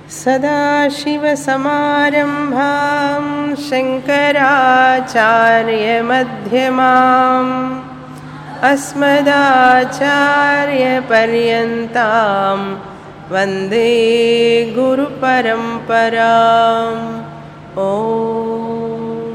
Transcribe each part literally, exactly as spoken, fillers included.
सदाशिवसमारम्भां शङ्कराचार्यमध्यमाम् अस्मदाचार्यपर्यन्तां वन्दे गुरुपरम्पराम्। ఓం.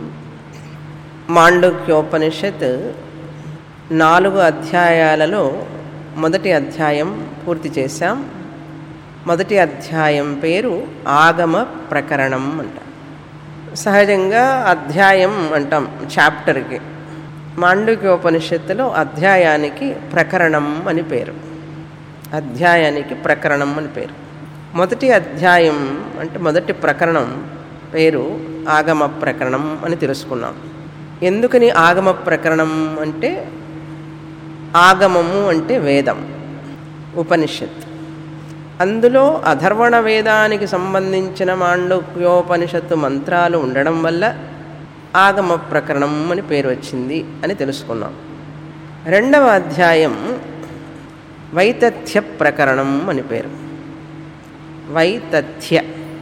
మాండుక్యోపనిషత్ నాలుగు అధ్యాయాలలో మొదటి అధ్యాయం పూర్తి చేశాం. మొదటి అధ్యాయం పేరు ఆగమ ప్రకరణం అంట. సహజంగా అధ్యాయం అంటాం చాప్టర్కి. మాండుక్యోపనిషత్తులో అధ్యాయానికి ప్రకరణం అని పేరు. అధ్యాయానికి ప్రకరణం అని పేరు. మొదటి అధ్యాయం అంటే మొదటి ప్రకరణం పేరు ఆగమ ప్రకరణం అని తెలుసుకున్నాం. ఎందుకని ఆగమ ప్రకరణం అంటే, ఆగమము అంటే వేదం, ఉపనిషత్. అందులో అథర్వణ వేదానికి సంబంధించిన మాండుక్యోపనిషత్తు మంత్రాలు ఉండడం వల్ల ఆగమ ప్రకరణం అని పేరు వచ్చింది అని తెలుసుకున్నాం. రెండవ అధ్యాయం వైతథ్య ప్రకరణం అని పేరు. వైతథ్య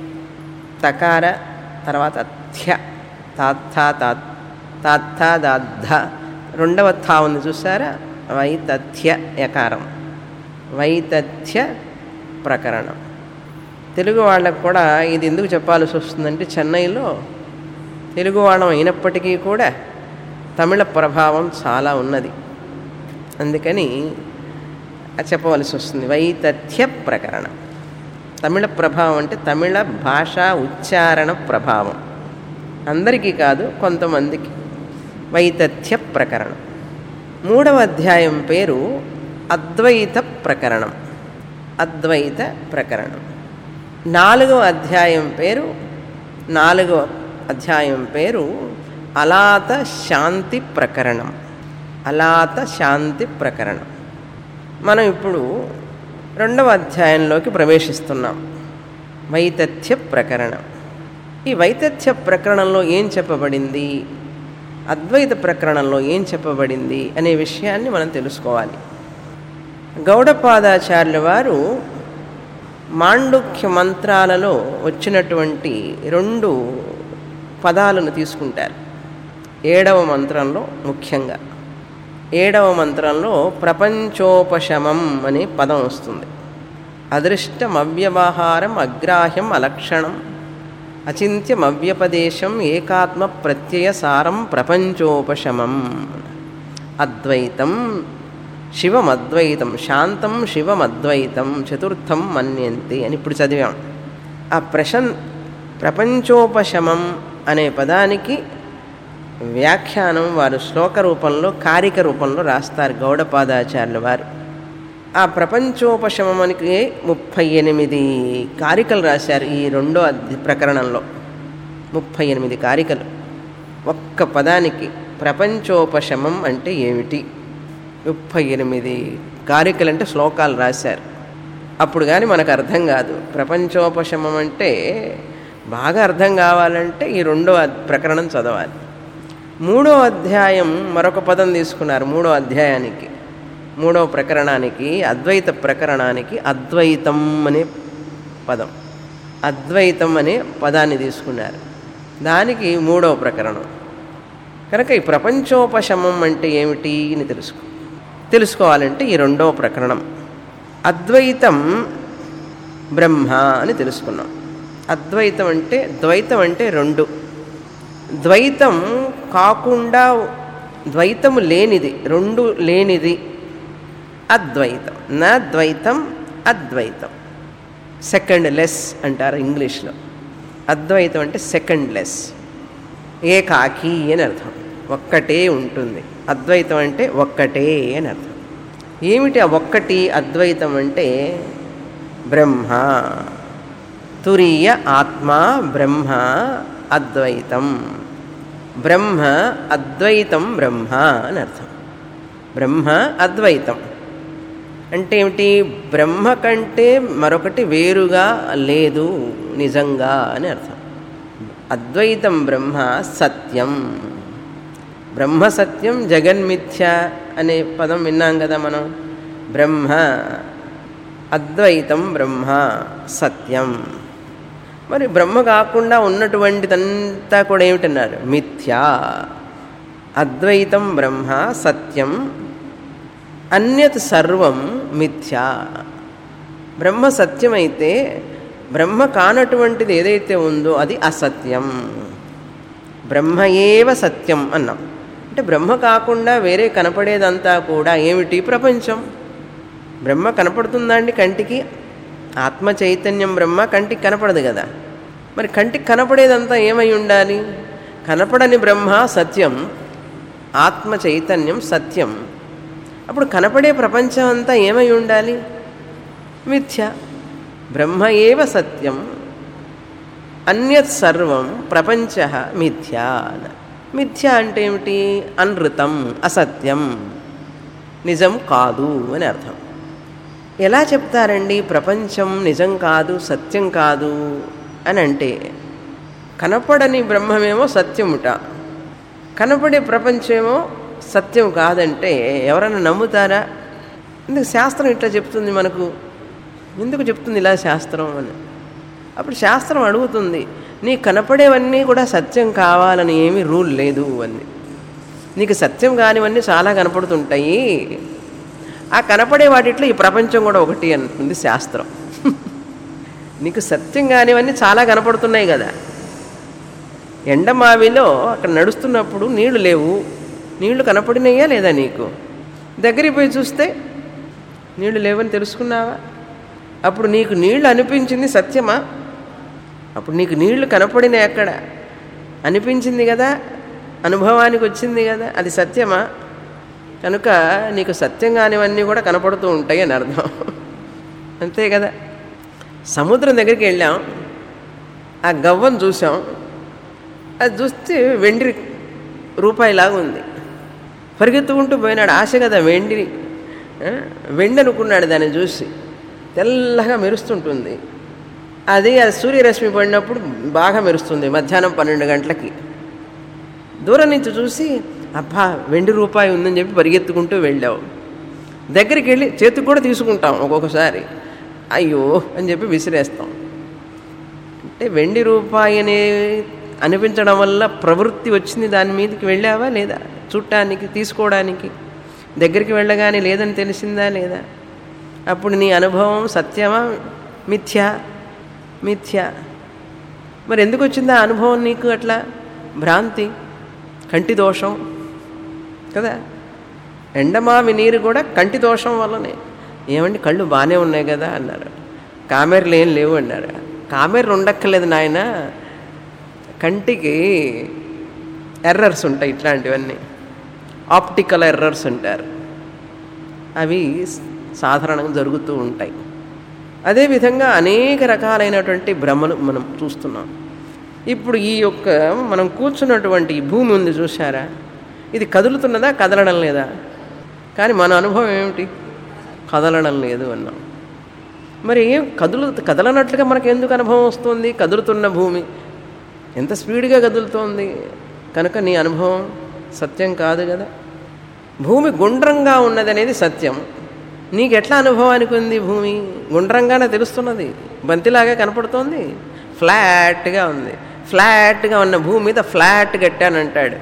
తకార తర్వాత థ్య తాత్థా తాత్ తాత్థా దాద్ధ రెండవ థా ఉంది చూసారా, వైతథ్య యకారం. వైతథ్య ప్రకరణం. తెలుగు వాళ్ళకు కూడా ఇది ఎందుకు చెప్పాల్సి వస్తుందంటే, చెన్నైలో తెలుగు వాళ్ళం అయినప్పటికీ కూడా తమిళ ప్రభావం చాలా ఉన్నది. అందుకని చెప్పవలసి వస్తుంది. వైతథ్య ప్రకరణం. తమిళ ప్రభావం అంటే తమిళ భాషా ఉచ్చారణ ప్రభావం. అందరికీ కాదు, కొంతమందికి. వైతథ్య ప్రకరణం. మూడవ అధ్యాయం పేరు అద్వైత ప్రకరణం. అద్వైత ప్రకరణం. నాలుగవ అధ్యాయం పేరు నాలుగవ అధ్యాయం పేరు అలాత శాంతి ప్రకరణం. అలాత శాంతి ప్రకరణం. మనం ఇప్పుడు రెండవ అధ్యాయంలోకి ప్రవేశిస్తున్నాం. వైతథ్య ప్రకరణం. ఈ వైతథ్య ప్రకరణంలో ఏం చెప్పబడింది, అద్వైత ప్రకరణంలో ఏం చెప్పబడింది అనే విషయాన్ని మనం తెలుసుకోవాలి. గౌడపాదాచార్యుల వారు మాండుక్య మంత్రాలలో వచ్చినటువంటి రెండు పదాలను తీసుకుంటారు. ఏడవ మంత్రంలో ముఖ్యంగా ఏడవ మంత్రంలో ప్రపంచోపశమం అనే పదం వస్తుంది. అదృష్టం అవ్యవహారం అగ్రాహ్యం అలక్షణం అచింత్యం అవ్యపదేశం ఏకాత్మ ప్రత్యయ సారం ప్రపంచోపశమం. అద్వైతం శివమద్వైతం శాంతం శివమద్వైతం చతుర్థం మన్యంతి అని ఇప్పుడు చదివాం. ఆ ప్రశం ప్రపంచోపశమం అనే పదానికి వ్యాఖ్యానం వారు శ్లోక రూపంలో కారిక రూపంలో రాస్తారు గౌడపాదాచార్యుల వారు. ఆ ప్రపంచోపశమానికి ముప్పై ఎనిమిది కారికలు రాశారు. ఈ రెండో అధ్య ప్రకరణంలో ముప్పై ఎనిమిది కారికలు. ఒక్క పదానికి ప్రపంచోపశమం అంటే ఏమిటి, ముప్పై ఎనిమిది కారికలు అంటే శ్లోకాలు రాశారు. అప్పుడు కానీ మనకు అర్థం కాదు. ప్రపంచోపశమం అంటే బాగా అర్థం కావాలంటే ఈ రెండో ప్రకరణం చదవాలి. మూడో అధ్యాయం మరొక పదం తీసుకున్నారు. మూడో అధ్యాయానికి మూడో ప్రకరణానికి అద్వైత ప్రకరణానికి అద్వైతం అనే పదం, అద్వైతం అనే పదాన్ని తీసుకున్నారు. దానికి మూడో ప్రకరణం. కనుక ఈ ప్రపంచోపశమం అంటే ఏమిటి అని తెలుసుకో తెలుసుకోవాలంటే ఈ రెండో ప్రకరణం. అద్వైతం బ్రహ్మ అని తెలుసుకున్నాం. అద్వైతం అంటే, ద్వైతం అంటే రెండు. ద్వైతం కాకుండా ద్వైతము లేనిది, రెండు లేనిది అద్వైతం. నా ద్వైతం అద్వైతం. సెకండ్ లెస్ అంటారు ఇంగ్లీష్లో. అద్వైతం అంటే సెకండ్ లెస్, ఏకాకి అని అర్థం, ఒక్కటే ఉంటుంది. అద్వైతం అంటే ఒక్కటే అని అర్థం. ఏమిటి ఆ ఒక్కటి అద్వైతం అంటే? బ్రహ్మ, తురీయ ఆత్మ బ్రహ్మ అద్వైతం. బ్రహ్మ అద్వైతం బ్రహ్మ అని అర్థం. బ్రహ్మ అద్వైతం అంటే ఏమిటి? బ్రహ్మ కంటే మరొకటి వేరుగా లేదు నిజంగా అని అర్థం. అద్వైతం బ్రహ్మ సత్యం. బ్రహ్మ సత్యం, జగన్మిథ్య అనే పదం విన్నాం కదా మనం. బ్రహ్మ అద్వైతం బ్రహ్మ సత్యం. మరి బ్రహ్మ కాకుండా ఉన్నటువంటిదంతా కూడా ఏమిటన్నారు? మిథ్యా. అద్వైతం బ్రహ్మ సత్యం, అన్యత్ సర్వం మిథ్యా. బ్రహ్మ సత్యమైతే బ్రహ్మ కానటువంటిది ఏదైతే ఉందో అది అసత్యం. బ్రహ్మ ఏవ సత్యం అన్నాం. అంటే బ్రహ్మ కాకుండా వేరే కనపడేదంతా కూడా ఏమిటి? ప్రపంచం. బ్రహ్మ కనపడుతుందా అండి కంటికి? ఆత్మ చైతన్యం బ్రహ్మ కంటికి కనపడదు కదా. మరి కంటికి కనపడేదంతా ఏమై ఉండాలి? కనపడని బ్రహ్మ సత్యం, ఆత్మ చైతన్యం సత్యం. అప్పుడు కనపడే ప్రపంచం అంతా ఏమై ఉండాలి? మిథ్య. బ్రహ్మ ఏవ సత్యం, అన్యత్ సర్వం ప్రపంచ మిథ్యా. మిథ్య అంటే ఏమిటి? అనృతం, అసత్యం, నిజం కాదు అని అర్థం. ఎలా చెప్తారండి ప్రపంచం నిజం కాదు, సత్యం కాదు అని అంటే? కనపడని బ్రహ్మమేమో సత్యముట, కనపడే ప్రపంచమేమో సత్యం కాదంటే ఎవరైనా నమ్ముతారా? ఎందుకు శాస్త్రం ఇట్లా చెప్తుంది మనకు? ఎందుకు చెప్తుంది ఇలా శాస్త్రం అని? అప్పుడు శాస్త్రం అడుగుతుంది, నీ కనపడేవన్నీ కూడా సత్యం కావాలని ఏమీ రూల్ లేదు అంది. నీకు సత్యం కానివన్నీ చాలా కనపడుతుంటాయి, ఆ కనపడే వాటిట్లో ఈ ప్రపంచం కూడా ఒకటి అంటుంది శాస్త్రం. నీకు సత్యం కానివన్నీ చాలా కనపడుతున్నాయి కదా. ఎండమావిలో అక్కడ నడుస్తున్నప్పుడు నీళ్లు లేవు, నీళ్లు కనపడినాయా లేదా నీకు? దగ్గరికి పోయి చూస్తే నీళ్లు లేవని తెలుసుకున్నావా? అప్పుడు నీకు నీళ్లు అనిపించింది సత్యమా? అప్పుడు నీకు నీళ్లు కనపడినాయి, అక్కడ అనిపించింది కదా, అనుభవానికి వచ్చింది కదా, అది సత్యమా? కనుక నీకు సత్యం కానివన్నీ కూడా కనపడుతూ ఉంటాయి అని అర్థం. అంతే కదా. సముద్రం దగ్గరికి వెళ్ళాం, ఆ గవ్వను చూసాం, అది చూస్తే వెండి రూపాయిలాగా ఉంది. పరిగెత్తుకుంటూ పోయినాడు, ఆశ కదా వెండి, వెండి అనుకున్నాడు. దాన్ని చూసి తెల్లగా మెరుస్తుంటుంది. అది అది సూర్యరశ్మి పడినప్పుడు బాగా మెరుస్తుంది మధ్యాహ్నం పన్నెండు గంటలకి. దూరం నుంచి చూసి అబ్బా వెండి రూపాయి ఉందని చెప్పి పరిగెత్తుకుంటూ వెళ్ళావు. దగ్గరికి వెళ్ళి చేతికి కూడా తీసుకుంటాం ఒక్కొక్కసారి, అయ్యో అని చెప్పి విసిరేస్తాం. అంటే వెండి రూపాయి అనే అనిపించడం వల్ల ప్రవృత్తి వచ్చింది, దాని మీదకి వెళ్ళావా లేదా? చూడటానికి, తీసుకోవడానికి. దగ్గరికి వెళ్ళగానే లేదని తెలిసిందా లేదా? అప్పుడు నీ అనుభవం సత్యమా మిథ్యా? మిథ్యా. మరి ఎందుకు వచ్చిందా అనుభవం నీకు? అట్లా భ్రాంతి, కంటి దోషం కదా. ఎండమావి నీరు కూడా కంటి దోషం వల్లనే. ఏమండి కళ్ళు బాగానే ఉన్నాయి కదా అన్నారు, కామెర్లు ఏం లేవు అన్నారు. కామెర్లు ఉండక్కర్లేదు నాయన, కంటికి ఎర్రర్స్ ఉంటాయి, ఇట్లాంటివన్నీ ఆప్టికల్ ఎర్రర్స్ అంటారు, అవి సాధారణంగా జరుగుతూ ఉంటాయి. అదేవిధంగా అనేక రకాలైనటువంటి భ్రమలు మనం చూస్తున్నాం. ఇప్పుడు ఈ యొక్క మనం కూర్చున్నటువంటి ఈ భూమి ఉంది చూశారా, ఇది కదులుతున్నదా, కదలడం లేదా? కానీ మన అనుభవం ఏమిటి? కదలడం లేదు అన్నాం. మరి ఏం కదులు కదలనట్లుగా మనకు ఎందుకు అనుభవం వస్తుంది? కదులుతున్న భూమి ఎంత స్పీడ్గా కదులుతోంది, కనుక నీ అనుభవం సత్యం కాదు కదా. భూమి గుండ్రంగా ఉన్నదనేది సత్యం. నీకు ఎట్లా అనుభవానికి ఉంది? భూమి గుండ్రంగానే తెలుస్తున్నది, బంతిలాగా కనపడుతోంది, ఫ్లాట్గా ఉంది. ఫ్లాట్గా ఉన్న భూమి మీద ఫ్లాట్ కట్టానంటాడు.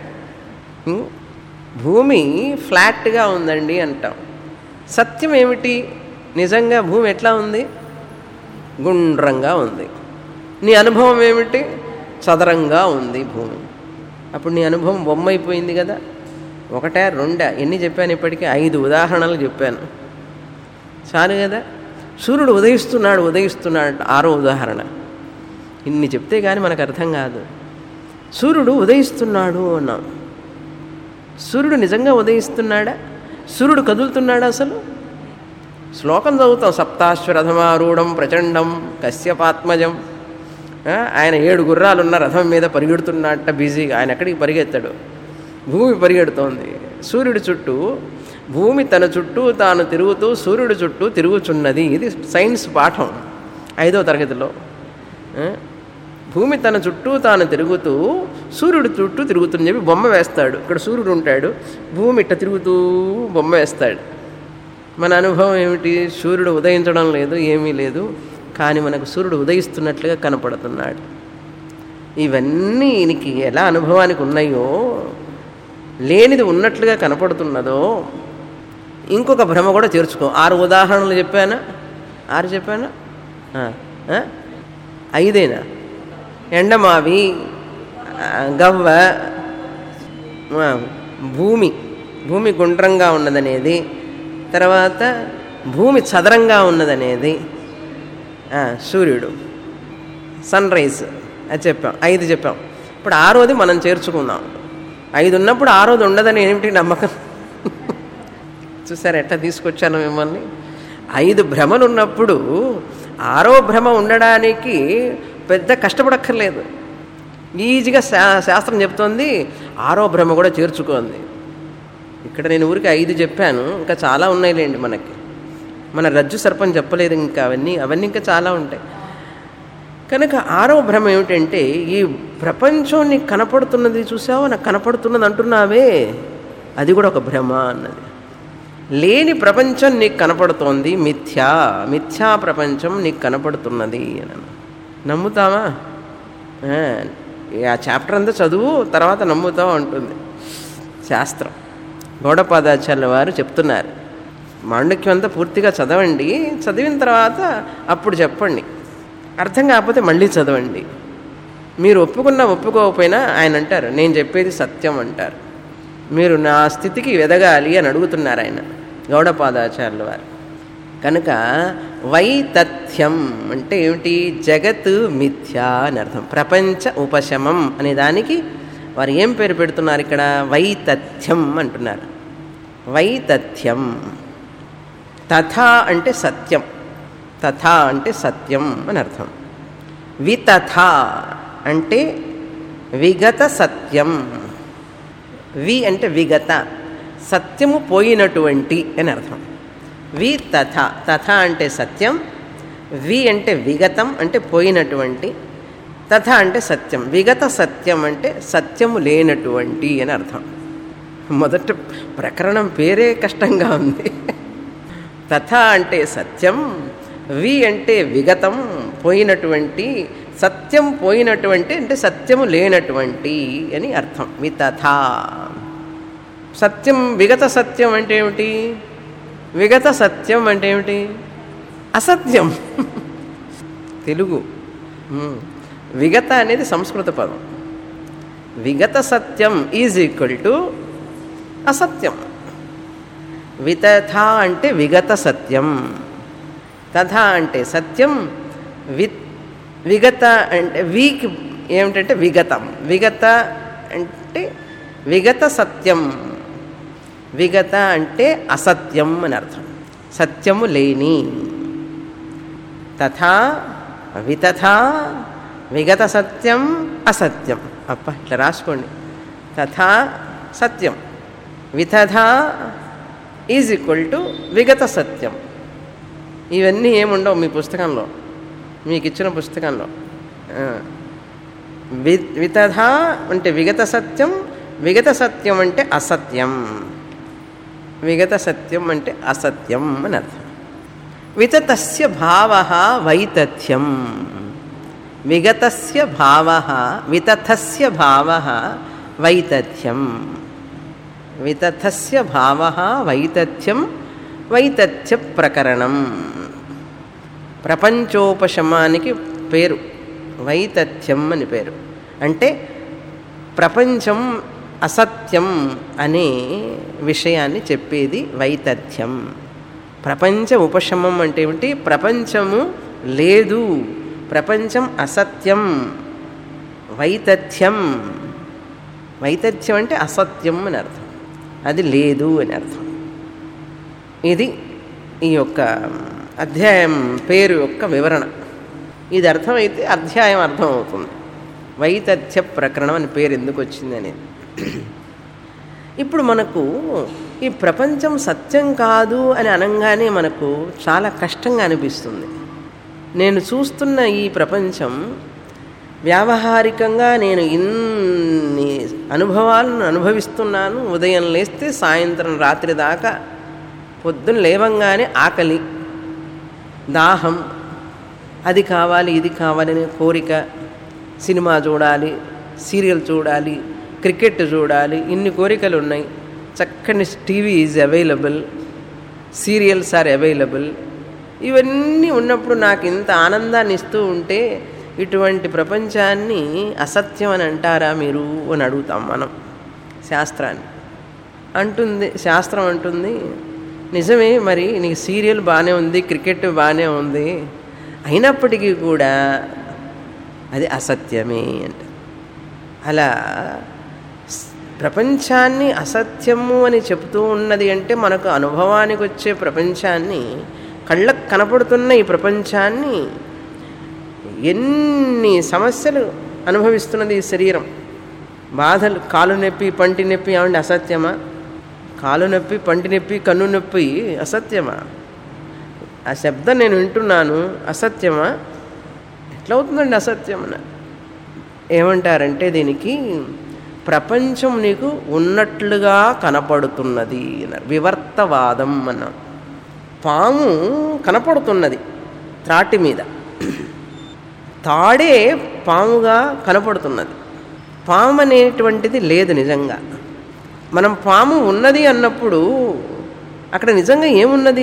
భూమి ఫ్లాట్గా ఉందండి అంటాం. సత్యం ఏమిటి? నిజంగా భూమి ఎట్లా ఉంది? గుండ్రంగా ఉంది. నీ అనుభవం ఏమిటి? చదరంగా ఉంది భూమి. అప్పుడు నీ అనుభవం బొమ్మ అయిపోయింది కదా. ఒకటా రెండా ఎన్ని చెప్పాను? ఇప్పటికీ ఐదు ఉదాహరణలు చెప్పాను, చాలు కదా. సూర్యుడు ఉదయిస్తున్నాడు ఉదయిస్తున్నాడు ఆరో ఉదాహరణ. ఇన్ని చెప్తే కానీ మనకు అర్థం కాదు. సూర్యుడు ఉదయిస్తున్నాడు అన్నాం. సూర్యుడు నిజంగా ఉదయిస్తున్నాడా? సూర్యుడు కదులుతున్నాడా? అసలు శ్లోకం చదువుతాం, సప్తాశ్వరథమారూఢం ప్రచండం కశ్యపాత్మజం. ఆయన ఏడు గుర్రాలున్న రథం మీద పరిగెడుతున్నట్ట బిజీగా. ఆయన ఎక్కడికి పరిగెత్తాడు? భూమి పరిగెడుతోంది సూర్యుడి చుట్టూ. భూమి తన చుట్టూ తాను తిరుగుతూ సూర్యుడి చుట్టూ తిరుగుచున్నది. ఇది సైన్స్ పాఠం ఐదో తరగతిలో. భూమి తన చుట్టూ తాను తిరుగుతూ సూర్యుడి చుట్టూ తిరుగుతుందని చెప్పి బొమ్మ వేస్తాడు. ఇక్కడ సూర్యుడు ఉంటాడు, భూమి ఇట్ట తిరుగుతూ బొమ్మ వేస్తాడు. మన అనుభవం ఏమిటి? సూర్యుడు ఉదయించడం లేదు, ఏమీ లేదు, కానీ మనకు సూర్యుడు ఉదయిస్తున్నట్లుగా కనపడుతున్నాడు. ఇవన్నీ ఈయనకి ఎలా అనుభవానికి ఉన్నాయో, లేనిది ఉన్నట్లుగా కనపడుతున్నదో, ఇంకొక భ్రమ కూడా చేర్చుకో. ఆరు ఉదాహరణలు చెప్పానా? ఆరు చెప్పానా? ఐదేనా? ఎండమావి, గవ్వ, భూమి భూమి గుండ్రంగా ఉన్నదనేది, తర్వాత భూమి చదరంగా ఉన్నదనేది, సూర్యుడు, సన్ రైజ్, అది చెప్పాం. ఐదు చెప్పాం. ఇప్పుడు ఆరోది మనం చేర్చుకుందాం. ఐదు ఉన్నప్పుడు ఆరోది ఉండదని ఏమిటి నమ్మకం? చూసారు ఎట్లా తీసుకొచ్చాను మిమ్మల్ని? ఐదు భ్రమలు ఉన్నప్పుడు ఆరో భ్రమ ఉండడానికి పెద్ద కష్టపడక్కర్లేదు. ఈజీగా శా శాస్త్రం చెప్తోంది ఆరో భ్రమ కూడా చేర్చుకోండి. ఇక్కడ నేను ఊరికి ఐదు చెప్పాను, ఇంకా చాలా ఉన్నాయిలేండి. మనకి మన రజ్జు సర్పం చెప్పలేదు, ఇంకా అవన్నీ అవన్నీ ఇంకా చాలా ఉంటాయి. కనుక ఆరో భ్రమ ఏమిటంటే, ఈ ప్రపంచం నీకు కనపడుతున్నది చూసావా, నాకు కనపడుతున్నది అంటున్నావే, అది కూడా ఒక భ్రమ అన్నది. లేని ప్రపంచం నీకు కనపడుతోంది, మిథ్యా మిథ్యా ప్రపంచం నీకు కనపడుతున్నది అని నమ్ముతావా? ఆ చాప్టర్ అంతా చదువు, తర్వాత నమ్ముతావు అంటుంది శాస్త్రం. గౌడపాదాచార్యుల వారు చెప్తున్నారు, మాండక్యం అంతా పూర్తిగా చదవండి, చదివిన తర్వాత అప్పుడు చెప్పండి, అర్థం కాకపోతే మళ్ళీ చదవండి. మీరు ఒప్పుకున్నా ఒప్పుకోకపోయినా ఆయన అంటారు నేను చెప్పేది సత్యం అంటారు. మీరు నా స్థితికి ఎదగాలి అని అడుగుతున్నారు ఆయన గౌడపాదాచార్యుల వారు. కనుక వైతథ్యం అంటే ఏమిటి? జగత్ మిథ్యా అని అర్థం. ప్రపంచ ఉపశమం అనే దానికి వారు ఏం పేరు పెడుతున్నారు ఇక్కడ? వైతథ్యం అంటున్నారు. వైతథ్యం. తథా అంటే సత్యం, తథా అంటే సత్యం అని అర్థం. వితథా అంటే విగత సత్యం. వి అంటే విగత, సత్యము పోయినటువంటి అని అర్థం. వి తథ, తథ అంటే సత్యం, వి అంటే విగతం అంటే పోయినటువంటి, తథ అంటే సత్యం. విగత సత్యం అంటే సత్యము లేనటువంటి అని అర్థం. మొదటి ప్రకరణం పేరే కష్టంగా ఉంది. తథ అంటే సత్యం, వి అంటే విగతం పోయినటువంటి, సత్యం పోయినటువంటి అంటే సత్యము లేనటువంటి అని అర్థం. వితథా. సత్యం విగత సత్యం అంటే ఏమిటి? విగత సత్యం అంటే ఏమిటి? అసత్యం. తెలుగు. విగత అనేది సంస్కృత పదం. విగత సత్యం ఈజ్ ఈక్వల్ టు అసత్యం. వితథా అంటే విగత సత్యం, తథా అంటే సత్యం, వి విగత అంటే వీకి ఏమిటంటే విగతం. విగత అంటే విగత సత్యం, విగత అంటే అసత్యం అని అర్థం, సత్యము లేని. తథా వితథా విగత సత్యం అసత్యం. అప్ప ఇట్లా రాసుకోండి. తథా సత్యం, వితథా ఈజ్ ఈక్వల్ టు విగత సత్యం. ఇవన్నీ ఏముండవు మీ పుస్తకంలో, మీకు ఇచ్చిన పుస్తకంలో. వి వితథా అంటే విగత సత్యం, విగత సత్యం అంటే అసత్యం, విగత సత్యం అంటే అసత్యం అని అర్థం. వితతస్య భావః వైతథ్యం. విగతస్య భావః వితథస్య భావః వైతథ్యం. వితథస్య భావః వైతథ్యం. వైతథ్య ప్రకరణం. ప్రపంచోపశమానికి పేరు వైతథ్యం అని పేరు. అంటే ప్రపంచం అసత్యం అనే విషయాన్ని చెప్పేది వైతథ్యం. ప్రపంచ ఉపశమం అంటే ఏమిటి? ప్రపంచము లేదు, ప్రపంచం అసత్యం. వైతథ్యం, వైతథ్యం అంటే అసత్యం అని అర్థం, అది లేదు అని అర్థం. ఇది ఈ యొక్క అధ్యాయం పేరు యొక్క వివరణ. ఇది అర్థమైతే అధ్యాయం అర్థమవుతుంది. వైతథ్య ప్రకరణం అని పేరు ఎందుకు వచ్చింది అనేది. ఇప్పుడు మనకు ఈ ప్రపంచం సత్యం కాదు అని అనగానే మనకు చాలా కష్టంగా అనిపిస్తుంది. నేను చూస్తున్న ఈ ప్రపంచం వ్యావహారికంగా నేను ఇన్ని అనుభవాలను అనుభవిస్తున్నాను. ఉదయం లేస్తే సాయంత్రం రాత్రి దాకా పొద్దున్న లేవంగానే ఆకలి, దాహం, అది కావాలి ఇది కావాలనే కోరిక, సినిమా చూడాలి, సీరియల్ చూడాలి, క్రికెట్ చూడాలి, ఇన్ని కోరికలు ఉన్నాయి. చక్కని TV is available, serials are available. ఇవన్నీ ఉన్నప్పుడు నాకు ఇంత ఆనందాన్ని ఇస్తూ ఉంటే ఇటువంటి ప్రపంచాన్ని అసత్యం అని అంటారా మీరు అని అడుగుతాం మనం శాస్త్రాన్ని. అంటుంది శాస్త్రం అంటుంది, నిజమే, మరి నీకు సీరియల్ బాగానే ఉంది, క్రికెట్ బాగానే ఉంది, అయినప్పటికీ కూడా అది అసత్యమే అంట. అలా ప్రపంచాన్ని అసత్యము అని చెప్తూ ఉన్నది అంటే మనకు అనుభవానికి వచ్చే ప్రపంచాన్ని, కళ్ళకు కనపడుతున్న ఈ ప్రపంచాన్ని ఎన్ని సమస్యలు అనుభవిస్తున్నది ఈ శరీరం. బాధలు, కాలు నొప్పి, పంటి నొప్పి, ఏమంటే అసత్యమా? కాలు నొప్పి, పంటి నొప్పి, కన్ను నొప్పి అసత్యమా? ఆ శబ్దం నేను వింటున్నాను, అసత్యమా? ఎట్లా అవుతుందండి అసత్యమన? ఏమంటారంటే దీనికి ప్రపంచం నీకు ఉన్నట్లుగా కనపడుతున్నది అన్నారు. వివర్తవాదం అన్నాం. పాము కనపడుతున్నది త్రాటి మీద, తాడే పాముగా కనపడుతున్నది. పాము అనేటువంటిది లేదు నిజంగా. మనం పాము ఉన్నది అన్నప్పుడు అక్కడ నిజంగా ఏమున్నది?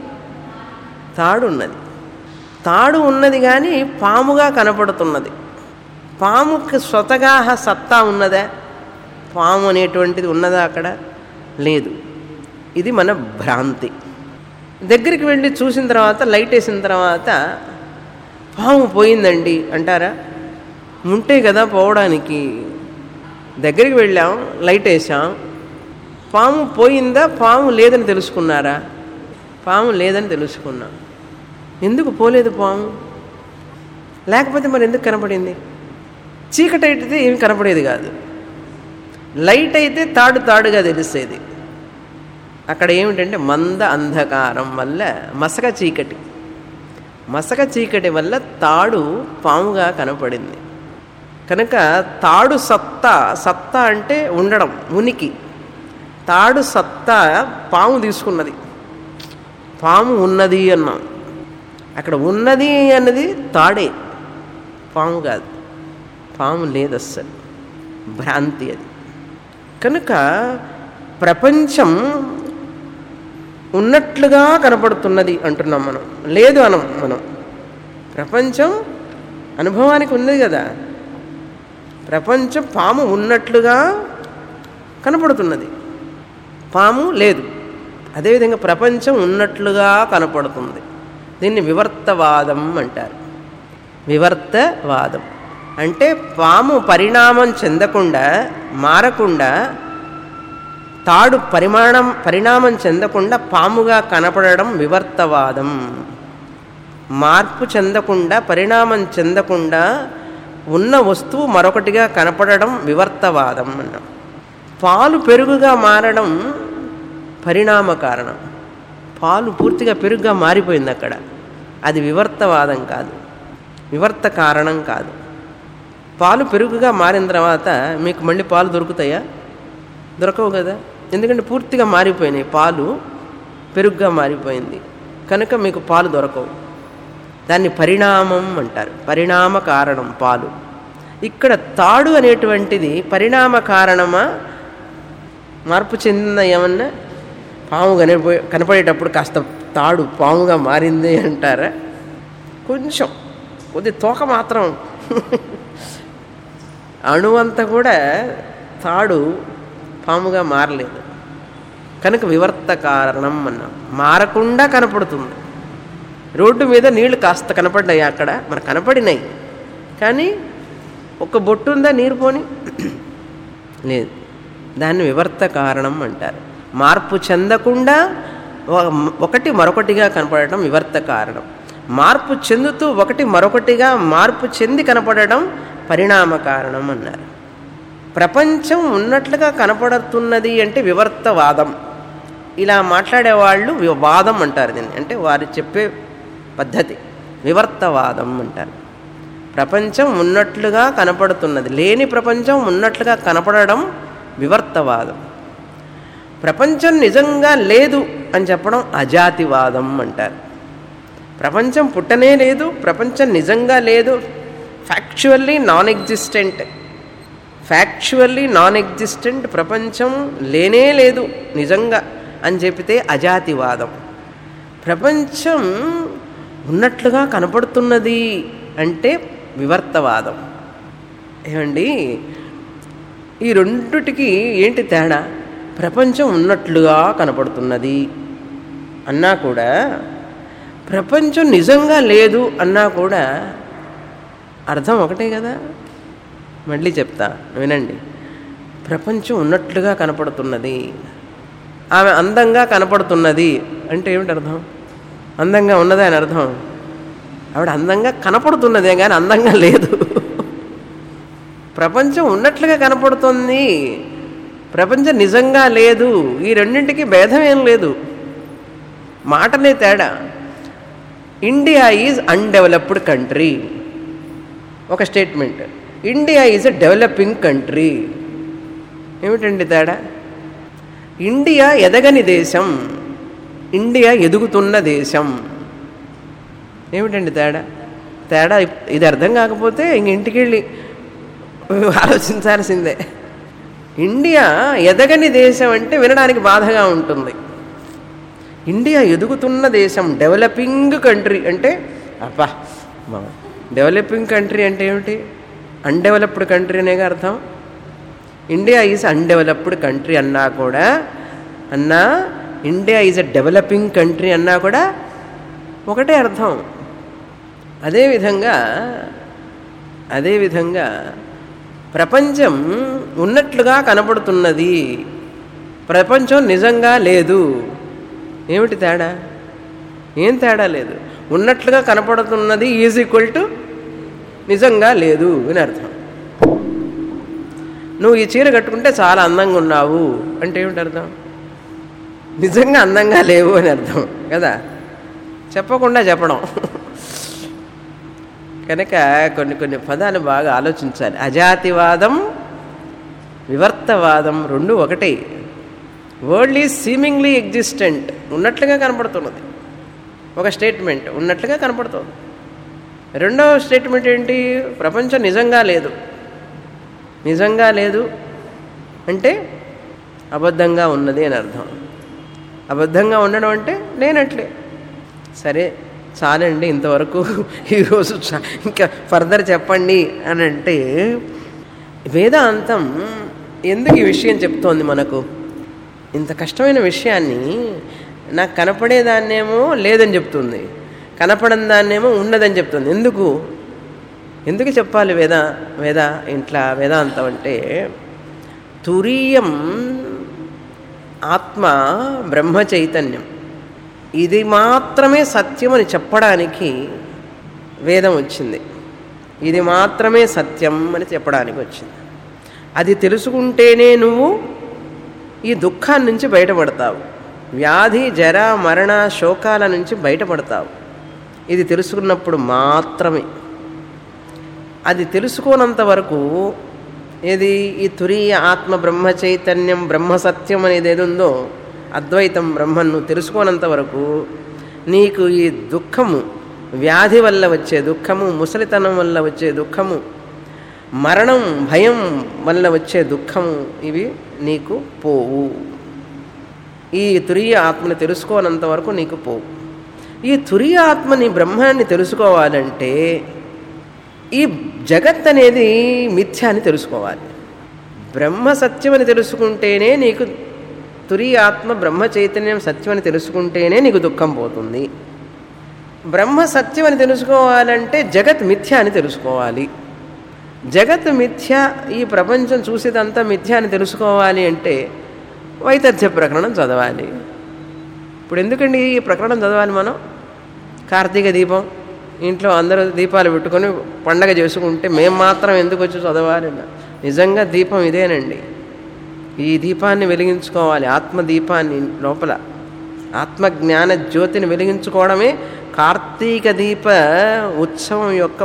తాడు ఉన్నది. తాడు ఉన్నది కానీ పాముగా కనపడుతున్నది. పాముకి స్వతగా సత్తా ఉన్నదా? పాము అనేటువంటిది ఉన్నదా అక్కడ? లేదు. ఇది మన భ్రాంతి. దగ్గరికి వెళ్ళి చూసిన తర్వాత, లైట్ వేసిన తర్వాత పాము పోయిందండి అంటారా? ఉంటే కదా పోవడానికి. దగ్గరికి వెళ్ళాం, లైట్ వేసాం, పాము పోయిందా? పాము లేదని తెలుసుకున్నారా? పాము లేదని తెలుసుకున్నాం. ఎందుకు పోలేదు పాము? లేకపోతే మరి ఎందుకు కనపడింది? చీకటి అయితే ఏమి కనపడేది కాదు, లైట్ అయితే తాడు తాడుగా తెలిసేది. అక్కడ ఏమిటంటే మంద అంధకారం వల్ల మసక చీకటి, మసక చీకటి వల్ల తాడు పాముగా కనపడింది. కనుక తాడు సత్తా, సత్తా అంటే ఉండడం, ఉనికి. తాడు సత్తా పాము తీసుకున్నది. పాము ఉన్నది అన్నాం. అక్కడ ఉన్నది అన్నది తాడే, పాము కాదు. పాము లేదు అస్సలు, భ్రాంతి అది. కనుక ప్రపంచం ఉన్నట్లుగా కనపడుతున్నది అంటున్నాం మనం, లేదు అనం. మనం ప్రపంచం అనుభవానికి ఉంది కదా. ప్రపంచం పాము ఉన్నట్లుగా కనపడుతున్నది, పాము లేదు. అదేవిధంగా ప్రపంచం ఉన్నట్లుగా కనపడుతుంది. దీన్ని వివర్తవాదం అంటారు. వివర్తవాదం అంటే పాము పరిణామం చెందకుండా, మారకుండా, తాడు పరిమాణం పరిణామం చెందకుండా పాముగా కనపడడం వివర్తవాదం. మార్పు చెందకుండా, పరిణామం చెందకుండా ఉన్న వస్తువు మరొకటిగా కనపడడం వివర్తవాదం అన్నాం. పాలు పెరుగుగా మారడం పరిణామ కారణం. పాలు పూర్తిగా పెరుగుగా మారిపోయింది అక్కడ, అది వివర్తవాదం కాదు, వివర్త కారణం కాదు. పాలు పెరుగుగా మారిన తర్వాత మీకు మళ్ళీ పాలు దొరుకుతాయా? దొరకవు కదా. ఎందుకంటే పూర్తిగా మారిపోయినాయి, పాలు పెరుగుగా మారిపోయింది కనుక మీకు పాలు దొరకవు. దాన్ని పరిణామం అంటారు, పరిణామ కారణం పాలు. ఇక్కడ తాడు అనేటువంటిది పరిణామ కారణమా, మార్పు చెందిన ఏమన్నా? పాము కనిపోయి కనపడేటప్పుడు కాస్త తాడు పాముగా మారింది అంటారా? కొంచెం, కొద్ది తోక మాత్రం, అణువంతా కూడా తాడు పాముగా మారలేదు కనుక వివర్త కారణం అన్నాం. మారకుండా కనపడుతుంది. రోడ్డు మీద నీళ్లు కాస్త కనపడ్డాయి, అక్కడ మనకు కనపడినాయి, కానీ ఒక బొట్టు ఉందా నీరు పోని? లేదు. దాన్ని వివర్త కారణం అంటారు. మార్పు చెందకుండా ఒకటి మరొకటిగా కనపడటం వివర్త కారణం. మార్పు చెందుతూ ఒకటి మరొకటిగా మార్పు చెంది కనపడడం పరిణామ కారణం అన్నారు. ప్రపంచం ఉన్నట్లుగా కనపడుతున్నది అంటే వివర్తవాదం. ఇలా మాట్లాడేవాళ్ళు వాదం అంటారు దీన్ని, అంటే వారు చెప్పే పద్ధతి వివర్తవాదం అంటారు. ప్రపంచం ఉన్నట్లుగా కనపడుతున్నది, లేని ప్రపంచం ఉన్నట్లుగా కనపడడం వివర్తవాదం. ప్రపంచం నిజంగా లేదు అని చెప్పడం అజాతివాదం అంటారు. ప్రపంచం పుట్టనే లేదు, ప్రపంచం నిజంగా లేదు, factually non existent factually non existent ప్రపంచం లేనే లేదు నిజంగా అని చెప్పితే అజాతివాదం. ప్రపంచం ఉన్నట్లుగా కనపడుతున్నది అంటే వివర్తవాదం. ఏమండి, ఈ రెండిటికి ఏంటి తేడా? ప్రపంచం ఉన్నట్లుగా కనపడుతున్నది అన్నా కూడా, ప్రపంచం నిజంగా లేదు అన్నా కూడా అర్థం ఒకటే కదా. మళ్ళీ చెప్తా వినండి. ప్రపంచం ఉన్నట్లుగా కనపడుతున్నది, ఆమె అందంగా కనపడుతున్నది అంటే ఏమిటి అర్థం? అందంగా ఉన్నదే అని అర్థం. ఆవిడ అందంగా కనపడుతున్నదే కానీ అందంగా లేదు. ప్రపంచం ఉన్నట్లుగా కనపడుతుంది, ప్రపంచం నిజంగా లేదు. ఈ రెండింటికి భేదం ఏం లేదు, మాటనే తేడా. ఇండియా ఈజ్ అన్డెవలప్డ్ కంట్రీ ఒక statement, India is a developing country. ఏమిటండి తేడా? ఇండియా ఎదగని దేశం, ఇండియా ఎదుగుతున్న దేశం. ఏమిటండి తేడా? తేడా ఇది అర్థం కాకపోతే ఇంక ఇంటికి వెళ్ళి ఆలోచించాల్సిందే. ఇండియా ఎదగని దేశం అంటే వినడానికి బాధగా ఉంటుంది. ఇండియా ఎదుగుతున్న దేశం, డెవలపింగ్ కంట్రీ అంటే అబ్బా, డెవలపింగ్ కంట్రీ అంటే ఏమిటి? అన్డెవలప్డ్ కంట్రీ అనేగా అర్థం. ఇండియా ఈజ్ అన్డెవలప్డ్ కంట్రీ అన్నా కూడా, అన్నా India is a developing country అన్నా కూడా ఒకటే అర్థం. అదేవిధంగా అదేవిధంగా ప్రపంచం ఉన్నట్లుగా కనపడుతున్నది, ప్రపంచం నిజంగా లేదు. ఏమిటి తేడా? ఏం తేడా లేదు. ఉన్నట్లుగా కనపడుతున్నది ఈజ్ ఈక్వల్ టు నిజంగా లేదు అని అర్థం. నువ్వు ఈ చీర కట్టుకుంటే చాలా అందంగా ఉన్నావు అంటే ఏమిటి అర్థం? నిజంగా అందంగా లేవు అని అర్థం కదా, చెప్పకుండా చెప్పడం. కనుక కొన్ని కొన్ని పదాలు బాగా ఆలోచించాలి. అజాతివాదం, వివర్తవాదం రెండు ఒకటే. వరల్డ్ ఈజ్ సీమింగ్లీ ఎగ్జిస్టెంట్, ఉన్నట్లుగా కనపడుతున్నది ఒక స్టేట్మెంట్, ఉన్నట్లుగా కనపడుతుంది. రెండవ స్టేట్మెంట్ ఏంటి? ప్రపంచం నిజంగా లేదు. నిజంగా లేదు అంటే అబద్ధంగా ఉన్నది అని అర్థం. అబద్ధంగా ఉండడం అంటే లేనట్లే. సరే చాలండి ఇంతవరకు, ఈరోజు ఇంకా ఫర్దర్ చెప్పండి అని అంటే, వేదాంతం ఎందుకు ఈ విషయం చెప్తోంది మనకు? ఇంత కష్టమైన విషయాన్ని నాకు కనపడేదాన్నేమో లేదని చెప్తుంది, కనపడని దాన్నేమో ఉన్నదని చెప్తుంది. ఎందుకు ఎందుకు చెప్పాలి వేద వేద ఇంట్లో వేదాంతం అంటే, తురీయం ఆత్మ బ్రహ్మ చైతన్యం, ఇది మాత్రమే సత్యం అని చెప్పడానికి వేదం వచ్చింది. ఇది మాత్రమే సత్యం అని చెప్పడానికి వచ్చింది. అది తెలుసుకుంటేనే నువ్వు ఈ దుఃఖాన్ని నుంచి బయటపడతావు, వ్యాధి జర మరణ శోకాల నుంచి బయటపడతావు. ఇది తెలుసుకున్నప్పుడు మాత్రమే. అది తెలుసుకోనంత వరకు ఏది ఈ తురీయ ఆత్మ బ్రహ్మ చైతన్యం బ్రహ్మ సత్యం అనేది ఏది ఉందో, అద్వైతం బ్రహ్మను నువ్వు తెలుసుకోనంత వరకు నీకు ఈ దుఃఖము, వ్యాధి వల్ల వచ్చే దుఃఖము, ముసలితనం వల్ల వచ్చే దుఃఖము, మరణం భయం వల్ల వచ్చే దుఃఖము, ఇవి నీకు పోవు. ఈ తురీయ ఆత్మని తెలుసుకోనంత వరకు నీకు పోవు. ఈ తురీయ ఆత్మని బ్రహ్మాన్ని తెలుసుకోవాలంటే ఈ జగత్ అనేది మిథ్య అని తెలుసుకోవాలి. బ్రహ్మ సత్యం అని తెలుసుకుంటేనే నీకు, తురీయ ఆత్మ బ్రహ్మ చైతన్యం సత్యం అని తెలుసుకుంటేనే నీకు దుఃఖం పోతుంది. బ్రహ్మ సత్యం అని తెలుసుకోవాలంటే జగత్ మిథ్య అని తెలుసుకోవాలి. జగత్ మిథ్య, ఈ ప్రపంచం చూసేదంతా మిథ్య అని తెలుసుకోవాలి అంటే వైతథ్య ప్రకరణం చదవాలి. ఇప్పుడు ఎందుకండి ఈ ప్రకరణం చదవాలి మనం? కార్తీక దీపం ఇంట్లో అందరూ దీపాలు పెట్టుకొని పండగ చేసుకుంటే మేము మాత్రం ఎందుకు వచ్చి చదవాలి? నిజంగా దీపం ఇదేనండి. ఈ దీపాన్ని వెలిగించుకోవాలి, ఆత్మదీపాన్ని లోపల ఆత్మజ్ఞాన జ్యోతిని వెలిగించుకోవడమే కార్తీక దీప ఉత్సవం యొక్క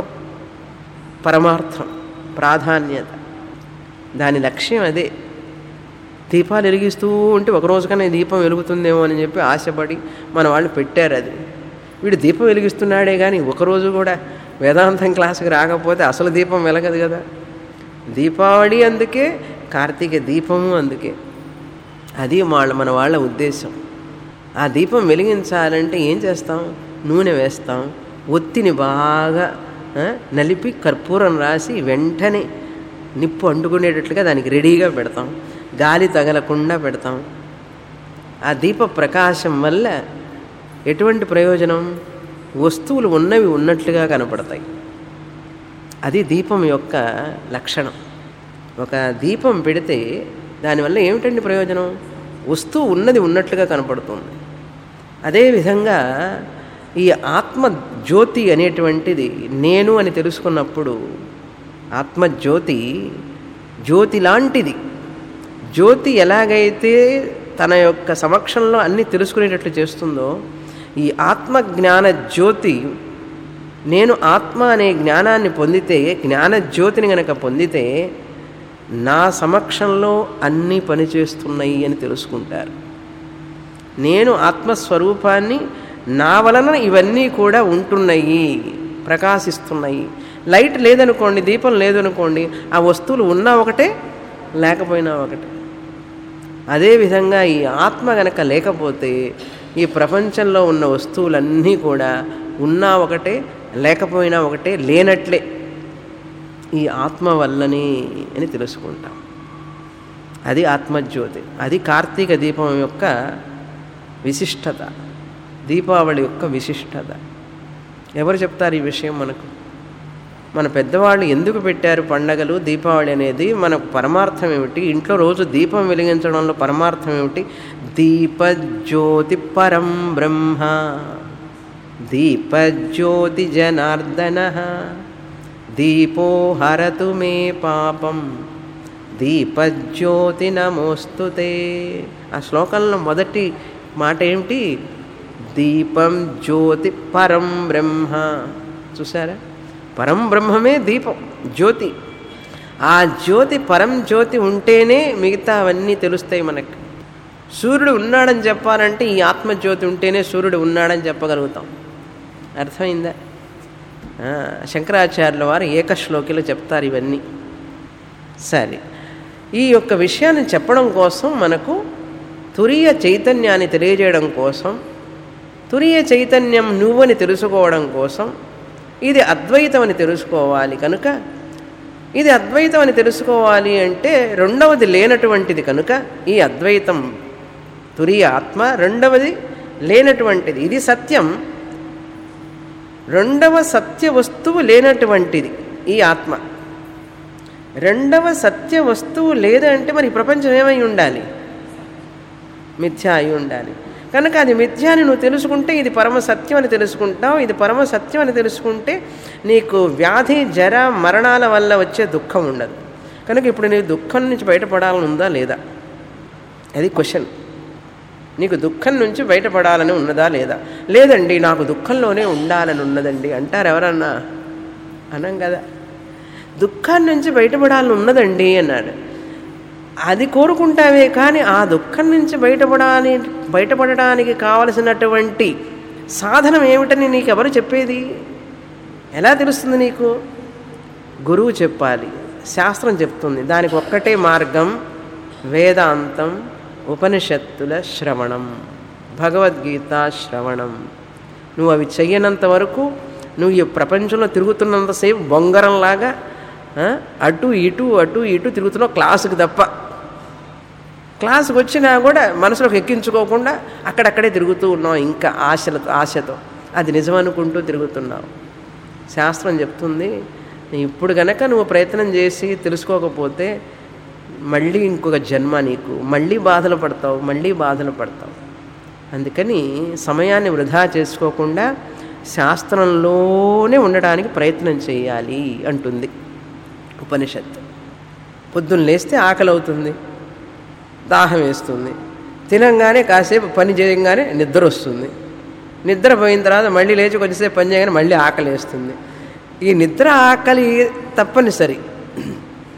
పరమార్థం, ప్రాధాన్యత, దాని లక్ష్యం అదే. దీపాలు వెలిగిస్తూ ఉంటే ఒకరోజు కన్నా ఈ దీపం వెలుగుతుందేమో అని చెప్పి ఆశపడి మన వాళ్ళు పెట్టారు. అది వీడు దీపం వెలిగిస్తున్నాడే కానీ ఒకరోజు కూడా వేదాంతం క్లాసుకి రాకపోతే అసలు దీపం వెలగదు కదా. దీపావళి అందుకే, కార్తీక దీపము అందుకే. అది వాళ్ళ మన వాళ్ళ ఉద్దేశం. ఆ దీపం వెలిగించాలంటే ఏం చేస్తాం? నూనె వేస్తాం, ఒత్తిని బాగా నలిపి కర్పూరం రాసి వెంటనే నిప్పు అంటుకునేటట్లుగా దానికి రెడీగా పెడతాం, గాలి తగలకుండా పెడతాం. ఆ దీప ప్రకాశం వల్ల ఎటువంటి ప్రయోజనం? వస్తువులు ఉన్నవి ఉన్నట్లుగా కనపడతాయి. అది దీపం యొక్క లక్షణం. ఒక దీపం పెడితే దానివల్ల ఏమిటండి ప్రయోజనం? వస్తువు ఉన్నది ఉన్నట్లుగా కనపడుతుంది. అదేవిధంగా ఈ ఆత్మజ్యోతి అనేటువంటిది నేను అని తెలుసుకున్నప్పుడు, ఆత్మజ్యోతి జ్యోతి లాంటిది. జ్యోతి ఎలాగైతే తన యొక్క సమక్షంలో అన్నీ తెలుసుకునేటట్లు చేస్తుందో, ఈ ఆత్మజ్ఞాన జ్యోతి, నేను ఆత్మ అనే జ్ఞానాన్ని పొందితే, జ్ఞానజ్యోతిని గనక పొందితే నా సమక్షంలో అన్నీ పనిచేస్తున్నాయి అని తెలుసుకుంటారు. నేను ఆత్మస్వరూపాన్ని, నా వలన ఇవన్నీ కూడా ఉంటున్నాయి, ప్రకాశిస్తున్నాయి. లైట్ లేదనుకోండి, దీపం లేదనుకోండి, ఆ వస్తువులు ఉన్నా ఒకటే లేకపోయినా ఒకటే. అదేవిధంగా ఈ ఆత్మ గనక లేకపోతే ఈ ప్రపంచంలో ఉన్న వస్తువులన్నీ కూడా ఉన్నా ఒకటే లేకపోయినా ఒకటే, లేనట్లే. ఈ ఆత్మ వల్లనే అని తెలుసుకుంటాం. అది ఆత్మజ్యోతి. అది కార్తీక దీపం యొక్క విశిష్టత, దీపావళి యొక్క విశిష్టత. ఎవరు చెప్తారు ఈ విషయం మనకు? మన పెద్దవాళ్ళు ఎందుకు పెట్టారు పండగలు, దీపావళి అనేది? మనకు పరమార్థం ఏమిటి? ఇంట్లో రోజు దీపం వెలిగించడంలో పరమార్థం ఏమిటి? దీపజ్యోతి పరం బ్రహ్మ, దీపజ్యోతి జనార్దన, దీపో హరతు మే పాపం, దీపజ్యోతి నమోస్తుతే. ఆ శ్లోకంలో మొదటి మాట ఏమిటి? దీపం జ్యోతి పరం బ్రహ్మ. చూసారా? పరం బ్రహ్మమే దీపం, జ్యోతి. ఆ జ్యోతి, పరం జ్యోతి ఉంటేనే మిగతా అవన్నీ తెలుస్తాయి మనకు. సూర్యుడు ఉన్నాడని చెప్పాలంటే ఈ ఆత్మజ్యోతి ఉంటేనే సూర్యుడు ఉన్నాడని చెప్పగలుగుతాం. అర్థమైందా? శంకరాచార్యుల వారు ఏకశ్లోకిలో చెప్తారు ఇవన్నీ. సరే, ఈ యొక్క విషయాన్ని చెప్పడం కోసం, మనకు తురీయ చైతన్యాన్ని తెలియజేయడం కోసం, తురీయ చైతన్యం నువ్వని తెలుసుకోవడం కోసం, ఇది అద్వైతం అని తెలుసుకోవాలి కనుక, ఇది అద్వైతం అని తెలుసుకోవాలి అంటే రెండవది లేనటువంటిది కనుక, ఈ అద్వైతం తురీయ ఆత్మ రెండవది లేనటువంటిది. ఇది సత్యం, రెండవ సత్య వస్తువు లేనటువంటిది ఈ ఆత్మ. రెండవ సత్య వస్తువు లేదంటే మరి ప్రపంచం ఏమై ఉండాలి? మిథ్య అయి ఉండాలి. కనుక అది మిథ్య అని నువ్వు తెలుసుకుంటే ఇది పరమ సత్యం అని తెలుసుకుంటావు. ఇది పరమ సత్యం అని తెలుసుకుంటే నీకు వ్యాధి, జర, మరణాల వల్ల వచ్చే దుఃఖం ఉండదు. కనుక ఇప్పుడు నీ దుఃఖం నుంచి బయటపడాలని ఉందా లేదా? అది క్వశ్చన్. నీకు దుఃఖం నుంచి బయటపడాలని ఉన్నదా లేదా? లేదండి, నాకు దుఃఖంలోనే ఉండాలని ఉన్నదండి అంటారు ఎవరన్నా? అనం కదా. దుఃఖాన్ని నుంచి బయటపడాలని ఉన్నదండి అన్నాడు. అది కోరుకుంటావే కానీ ఆ దుఃఖం నుంచి బయటపడాలి బయటపడడానికి కావలసినటువంటి సాధనం ఏమిటని నీకు ఎవరు చెప్పేది? ఎలా తెలుస్తుంది నీకు? గురువు చెప్పాలి, శాస్త్రం చెప్తుంది. దానికి ఒక్కటే మార్గం, వేదాంతం, ఉపనిషత్తుల శ్రవణం, భగవద్గీత శ్రవణం. నువ్వు అవి చెయ్యనంత వరకు, నువ్వు ఈ ప్రపంచంలో తిరుగుతున్నంతసేపు బొంగరంలాగా అటు ఇటు అటు ఇటు తిరుగుతున్నావు క్లాసుకు తప్ప. క్లాసుకు వచ్చినా కూడా మనసులోకి ఎక్కించుకోకుండా అక్కడక్కడే తిరుగుతూ ఉన్నావు, ఇంకా ఆశలతో ఆశతో అది నిజమనుకుంటూ తిరుగుతున్నావు. శాస్త్రం చెప్తుంది, ఇప్పుడు కనుక నువ్వు ప్రయత్నం చేసి తెలుసుకోకపోతే మళ్ళీ ఇంకొక జన్మ నీకు, మళ్ళీ బాధలు పడతావు, మళ్ళీ బాధలు పడతావు. అందుకని సమయాన్ని వృధా చేసుకోకుండా శాస్త్రంలోనే ఉండడానికి ప్రయత్నం చేయాలి అంటుంది ఉపనిషత్తు. పొద్దున్న లేస్తే ఆకలి అవుతుంది, దాహం వేస్తుంది, తినంగానే కాసేపు పని చేయగానే నిద్ర వస్తుంది, నిద్రపోయిన తర్వాత మళ్ళీ లేచి కొంచెంసేపు పని చేయగానే మళ్ళీ ఆకలి వేస్తుంది. ఈ నిద్ర ఆకలి తప్పనిసరి.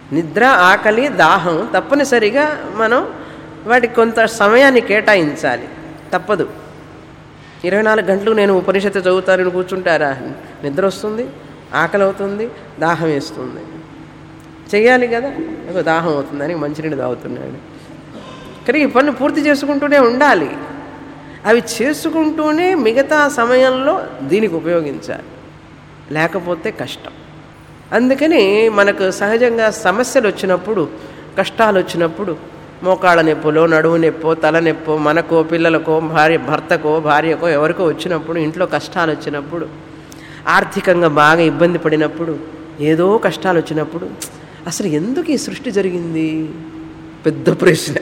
నిద్ర, ఆకలి, దాహం తప్పనిసరిగా మనం వాటికి కొంత సమయాన్ని కేటాయించాలి, తప్పదు. ఇరవై నాలుగు గంటలు నేను ఉపనిషత్తు చదువుతానని కూర్చుంటారా? నిద్ర వస్తుంది, ఆకలి అవుతుంది, దాహం వేస్తుంది, చెయ్యాలి కదా. ఏదో దాహం అవుతుందని మంచినీళ్ళు తాగుతున్నాడు. కానీ ఈ పనులు పూర్తి చేసుకుంటూనే ఉండాలి. అవి చేసుకుంటూనే మిగతా సమయంలో దీనికి ఉపయోగించాలి, లేకపోతే కష్టం. అందుకని మనకు సహజంగా సమస్యలు వచ్చినప్పుడు, కష్టాలు వచ్చినప్పుడు, మోకాళ్ళ నొప్పులో, నడువు నొప్పో, తలనొప్పో, మనకో, పిల్లలకో, భార్య భర్తకో, భార్యకో ఎవరికో వచ్చినప్పుడు, ఇంట్లో కష్టాలు వచ్చినప్పుడు, ఆర్థికంగా బాగా ఇబ్బంది పడినప్పుడు, ఏదో కష్టాలు వచ్చినప్పుడు అసలు ఎందుకు ఈ సృష్టి జరిగింది? పెద్ద ప్రశ్న.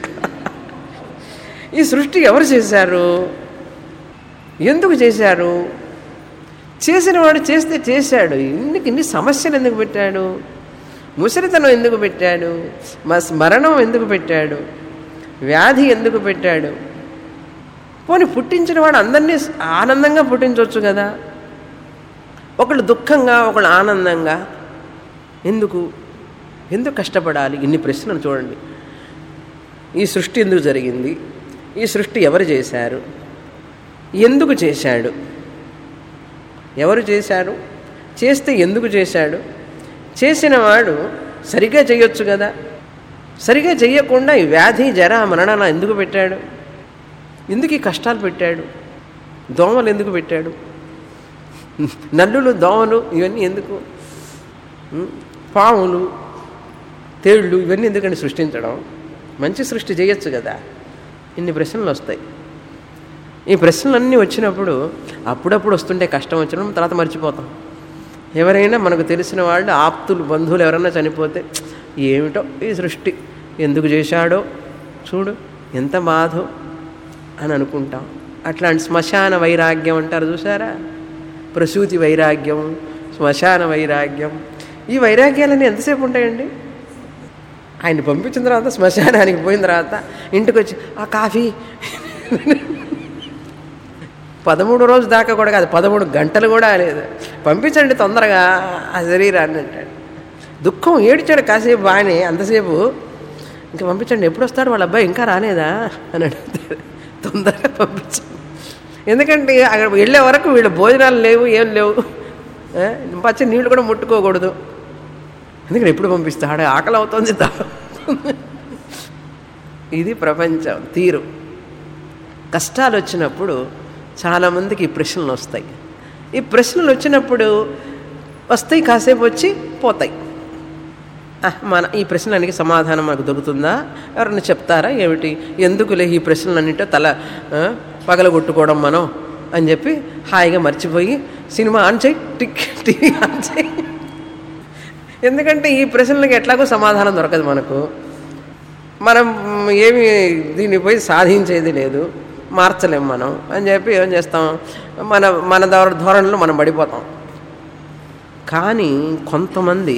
ఈ సృష్టి ఎవరు చేశారు? ఎందుకు చేశారు? చేసిన వాడు చేస్తే చేశాడు, ఎందుకు ఇన్ని సమస్యలు ఎందుకు పెట్టాడు? ముసలితనం ఎందుకు పెట్టాడు? మస్ మరణం ఎందుకు పెట్టాడు? వ్యాధి ఎందుకు పెట్టాడు? పోనీ పుట్టించిన వాడు అందరినీ ఆనందంగా పుట్టించవచ్చు కదా. ఒకళ్ళు దుఃఖంగా, ఒకళ్ళు ఆనందంగా, ఎందుకు ఎందుకు కష్టపడాలి? ఇన్ని ప్రశ్నలు చూడండి. ఈ సృష్టి ఎందుకు జరిగింది? ఈ సృష్టి ఎవరు చేశారు? ఎందుకు చేశాడు? ఎవరు చేశారు? చేస్తే ఎందుకు చేశాడు? చేసిన వాడు సరిగ్గా చేయొచ్చు కదా. సరిగ్గా చేయకుండా ఈ వ్యాధి, జర, మరణాలు ఎందుకు పెట్టాడు? ఎందుకు ఈ కష్టాలు పెట్టాడు? దోమలు ఎందుకు పెట్టాడు? నల్లులు, దోమలు ఇవన్నీ ఎందుకు? పాములు, తేళ్ళు ఇవన్నీ ఎందుకంటే సృష్టించడం? మంచి సృష్టి చేయొచ్చు కదా. ఇన్ని ప్రశ్నలు వస్తాయి. ఈ ప్రశ్నలన్నీ వచ్చినప్పుడు అప్పుడప్పుడు వస్తుంటే కష్టం వచ్చినప్పుడు తర్వాత మర్చిపోతాం. ఎవరైనా మనకు తెలిసిన వాళ్ళు, ఆప్తులు, బంధువులు ఎవరైనా చనిపోతే ఏమిటో ఈ సృష్టి ఎందుకు చేశాడో చూడు, ఎంత బాధో అని అనుకుంటాం. అట్లాంటి శ్మశాన వైరాగ్యం అంటారు చూసారా? ప్రసూతి వైరాగ్యం, శ్మశాన వైరాగ్యం, ఈ వైరాగ్యాలన్నీ ఎంతసేపు ఉంటాయండి? ఆయన పంపించిన తర్వాత, శ్మశానానికి పోయిన తర్వాత ఇంటికి వచ్చి ఆ కాఫీ, పదమూడు రోజు దాకా కూడా కాదు, పదమూడు గంటలు కూడా లేదు, పంపించండి తొందరగా ఆ శరీరాన్ని అంటాడు. దుఃఖం ఏడ్చాడు కాసేపు బాగానే, అంతసేపు ఇంకా పంపించండి, ఎప్పుడు వస్తాడు వాళ్ళ అబ్బాయి ఇంకా రాలేదా అని అడుగుతాడు. తొందరగా పంపించండి, ఎందుకంటే అక్కడ వెళ్ళే వరకు వీళ్ళు భోజనాలు లేవు, ఏం లేవు, పచ్చి నీళ్ళు కూడా ముట్టుకోకూడదు. ఎందుకంటే ఎప్పుడు పంపిస్తాడు, ఆకలి అవుతుంది, ఇది ప్రపంచం తీరు. కష్టాలు వచ్చినప్పుడు చాలామందికి ఈ ప్రశ్నలు వస్తాయి. ఈ ప్రశ్నలు వచ్చినప్పుడు వస్తాయి, కాసేపు వచ్చి పోతాయి. మన ఈ ప్రశ్నలన్నిటికీ సమాధానం మనకు దొరుకుతుందా? ఎవరైనా చెప్తారా? ఏమిటి ఎందుకులే ఈ ప్రశ్నలన్నింటితో తల పగలగొట్టుకోవడం మనం అని చెప్పి హాయిగా మర్చిపోయి సినిమా ఆన్ చేయి, టిక్ టీవీ ఆన్ చేయి. ఎందుకంటే ఈ ప్రశ్నలకి ఎట్లాగో సమాధానం దొరకదు మనకు. మనం ఏమి దీన్ని పోయి సాధించేది లేదు, మార్చలేం మనం అని చెప్పి ఏం చేస్తాం, మన మన ధోరణిలో మనం పడిపోతాం. కానీ కొంతమంది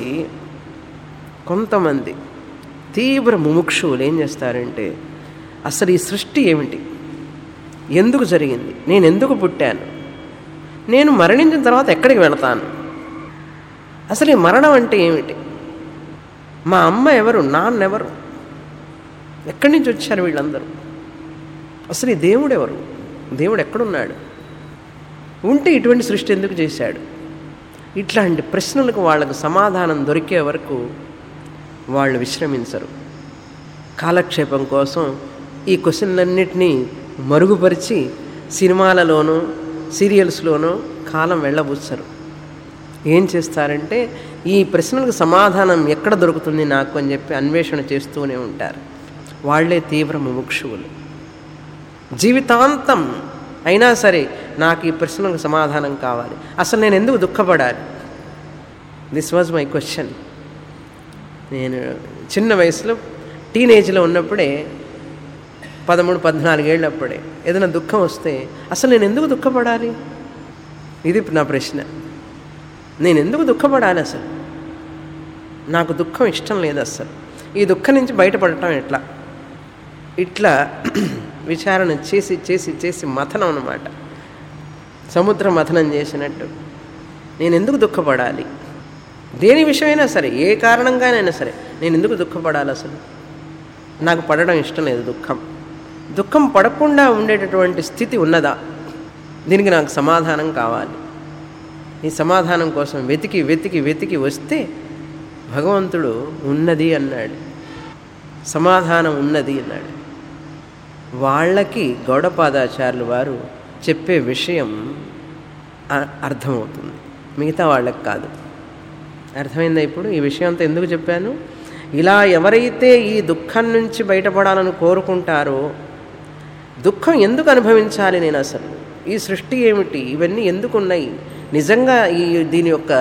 కొంతమంది తీవ్ర ముముక్షువులు ఏం చేస్తారంటే, అసలు ఈ సృష్టి ఏమిటి, ఎందుకు జరిగింది, నేను ఎందుకు పుట్టాను, నేను మరణించిన తర్వాత ఎక్కడికి వెళతాను, అసలు ఈ మరణం అంటే ఏమిటి, మా అమ్మ ఎవరు, నాన్నెవరు, ఎక్కడి నుంచి వచ్చారు వీళ్ళందరూ, అసలు ఈ దేవుడు ఎవరు, దేవుడు ఎక్కడున్నాడు, ఉంటే ఇటువంటి సృష్టి ఎందుకు చేశాడు, ఇట్లాంటి ప్రశ్నలకు వాళ్ళకు సమాధానం దొరికే వరకు వాళ్ళు విశ్రమించరు. కాలక్షేపం కోసం ఈ క్వశ్చన్లన్నిటినీ మరుగుపరిచి సినిమాలలోనూ సీరియల్స్లోనూ కాలం వెళ్ళబుచ్చరు. ఏం చేస్తారంటే, ఈ ప్రశ్నలకు సమాధానం ఎక్కడ దొరుకుతుంది నాకు అని చెప్పి అన్వేషణ చేస్తూనే ఉంటారు. వాళ్లే తీవ్ర ముముక్షువులు. జీవితాంతం అయినా సరే నాకు ఈ ప్రశ్నలకు సమాధానం కావాలి, అసలు నేను ఎందుకు దుఃఖపడాలి. This was my question. నేను చిన్న వయసులో టీనేజ్లో ఉన్నప్పుడే, పదమూడు పద్నాలుగేళ్ళప్పుడే ఏదైనా దుఃఖం వస్తే అసలు నేను ఎందుకు దుఃఖపడాలి, ఇది నా ప్రశ్న. నేను ఎందుకు దుఃఖపడాలి, అసలు నాకు దుఃఖం ఇష్టం లేదు, అసలు ఈ దుఃఖం నుంచి బయటపడటం ఎట్లా, ఇట్లా విచారణ చేసి చేసి చేసి మథనం అన్నమాట, సముద్ర మథనం చేసినట్టు. నేను ఎందుకు దుఃఖపడాలి, దేని విషయమైనా సరే, ఏ కారణంగానైనా సరే నేను ఎందుకు దుఃఖపడాలి అసలు? నాకు పడడం ఇష్టం లేదు దుఃఖం. దుఃఖం పడకుండా ఉండేటటువంటి స్థితి ఉన్నదా? దీనికి నాకు సమాధానం కావాలి. ఈ సమాధానం కోసం వెతికి వెతికి వెతికి వస్తే భగవంతుడు ఉన్నది అన్నాడు, సమాధానం ఉన్నది అన్నాడు. వాళ్ళకి గౌడపాదాచార్యులు వారు చెప్పే విషయం అర్థమవుతుంది, మిగతా వాళ్ళకి కాదు. అర్థమైందా ఇప్పుడు ఈ విషయం అంతా ఎందుకు చెప్పాను? ఇలా ఎవరైతే ఈ దుఃఖం నుంచి బయటపడాలని కోరుకుంటారో, దుఃఖం ఎందుకు అనుభవించాలి నేను, అసలు ఈ సృష్టి ఏమిటి, ఇవన్నీ ఎందుకు ఉన్నాయి, నిజంగా ఈ దీని యొక్క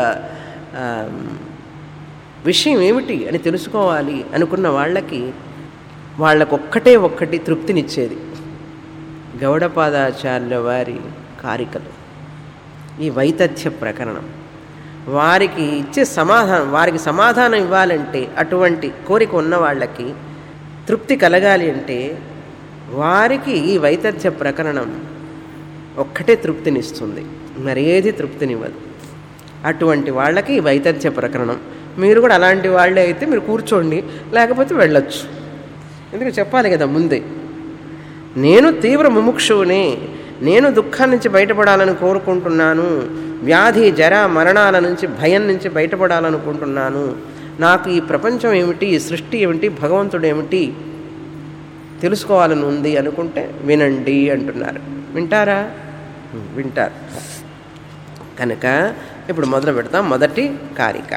విషయం ఏమిటి అని తెలుసుకోవాలి అనుకున్న వాళ్ళకి వాళ్ళకొక్కటే ఒక్కటి తృప్తినిచ్చేది గౌడపాదాచార్యుల వారి కారికలు, ఈ వైతథ్య ప్రకరణం. వారికి ఇచ్చే సమాధానం, వారికి సమాధానం ఇవ్వాలంటే, అటువంటి కోరిక ఉన్న వాళ్ళకి తృప్తి కలగాలి అంటే వారికి ఈ వైతథ్య ప్రకరణం ఒక్కటే తృప్తినిస్తుంది, మరేది తృప్తినివ్వదు. అటువంటి వాళ్ళకి ఈ వైతథ్య ప్రకరణం. మీరు కూడా అలాంటి వాళ్ళే అయితే మీరు కూర్చోండి, లేకపోతే వెళ్ళొచ్చు. ఎందుకు చెప్పాలి కదా ముందే. నేను తీవ్ర ముముక్షువునే, నేను దుఃఖం నుంచి బయటపడాలని కోరుకుంటున్నాను, వ్యాధి జర మరణాల నుంచి భయం నుంచి బయటపడాలనుకుంటున్నాను, నాకు ఈ ప్రపంచం ఏమిటి, ఈ సృష్టి ఏమిటి, భగవంతుడు ఏమిటి తెలుసుకోవాలని ఉంది అనుకుంటే వినండి అంటున్నారు. వింటారా? వింటారు. కనుక ఇప్పుడు మొదలు పెడతాం. మొదటి కారిక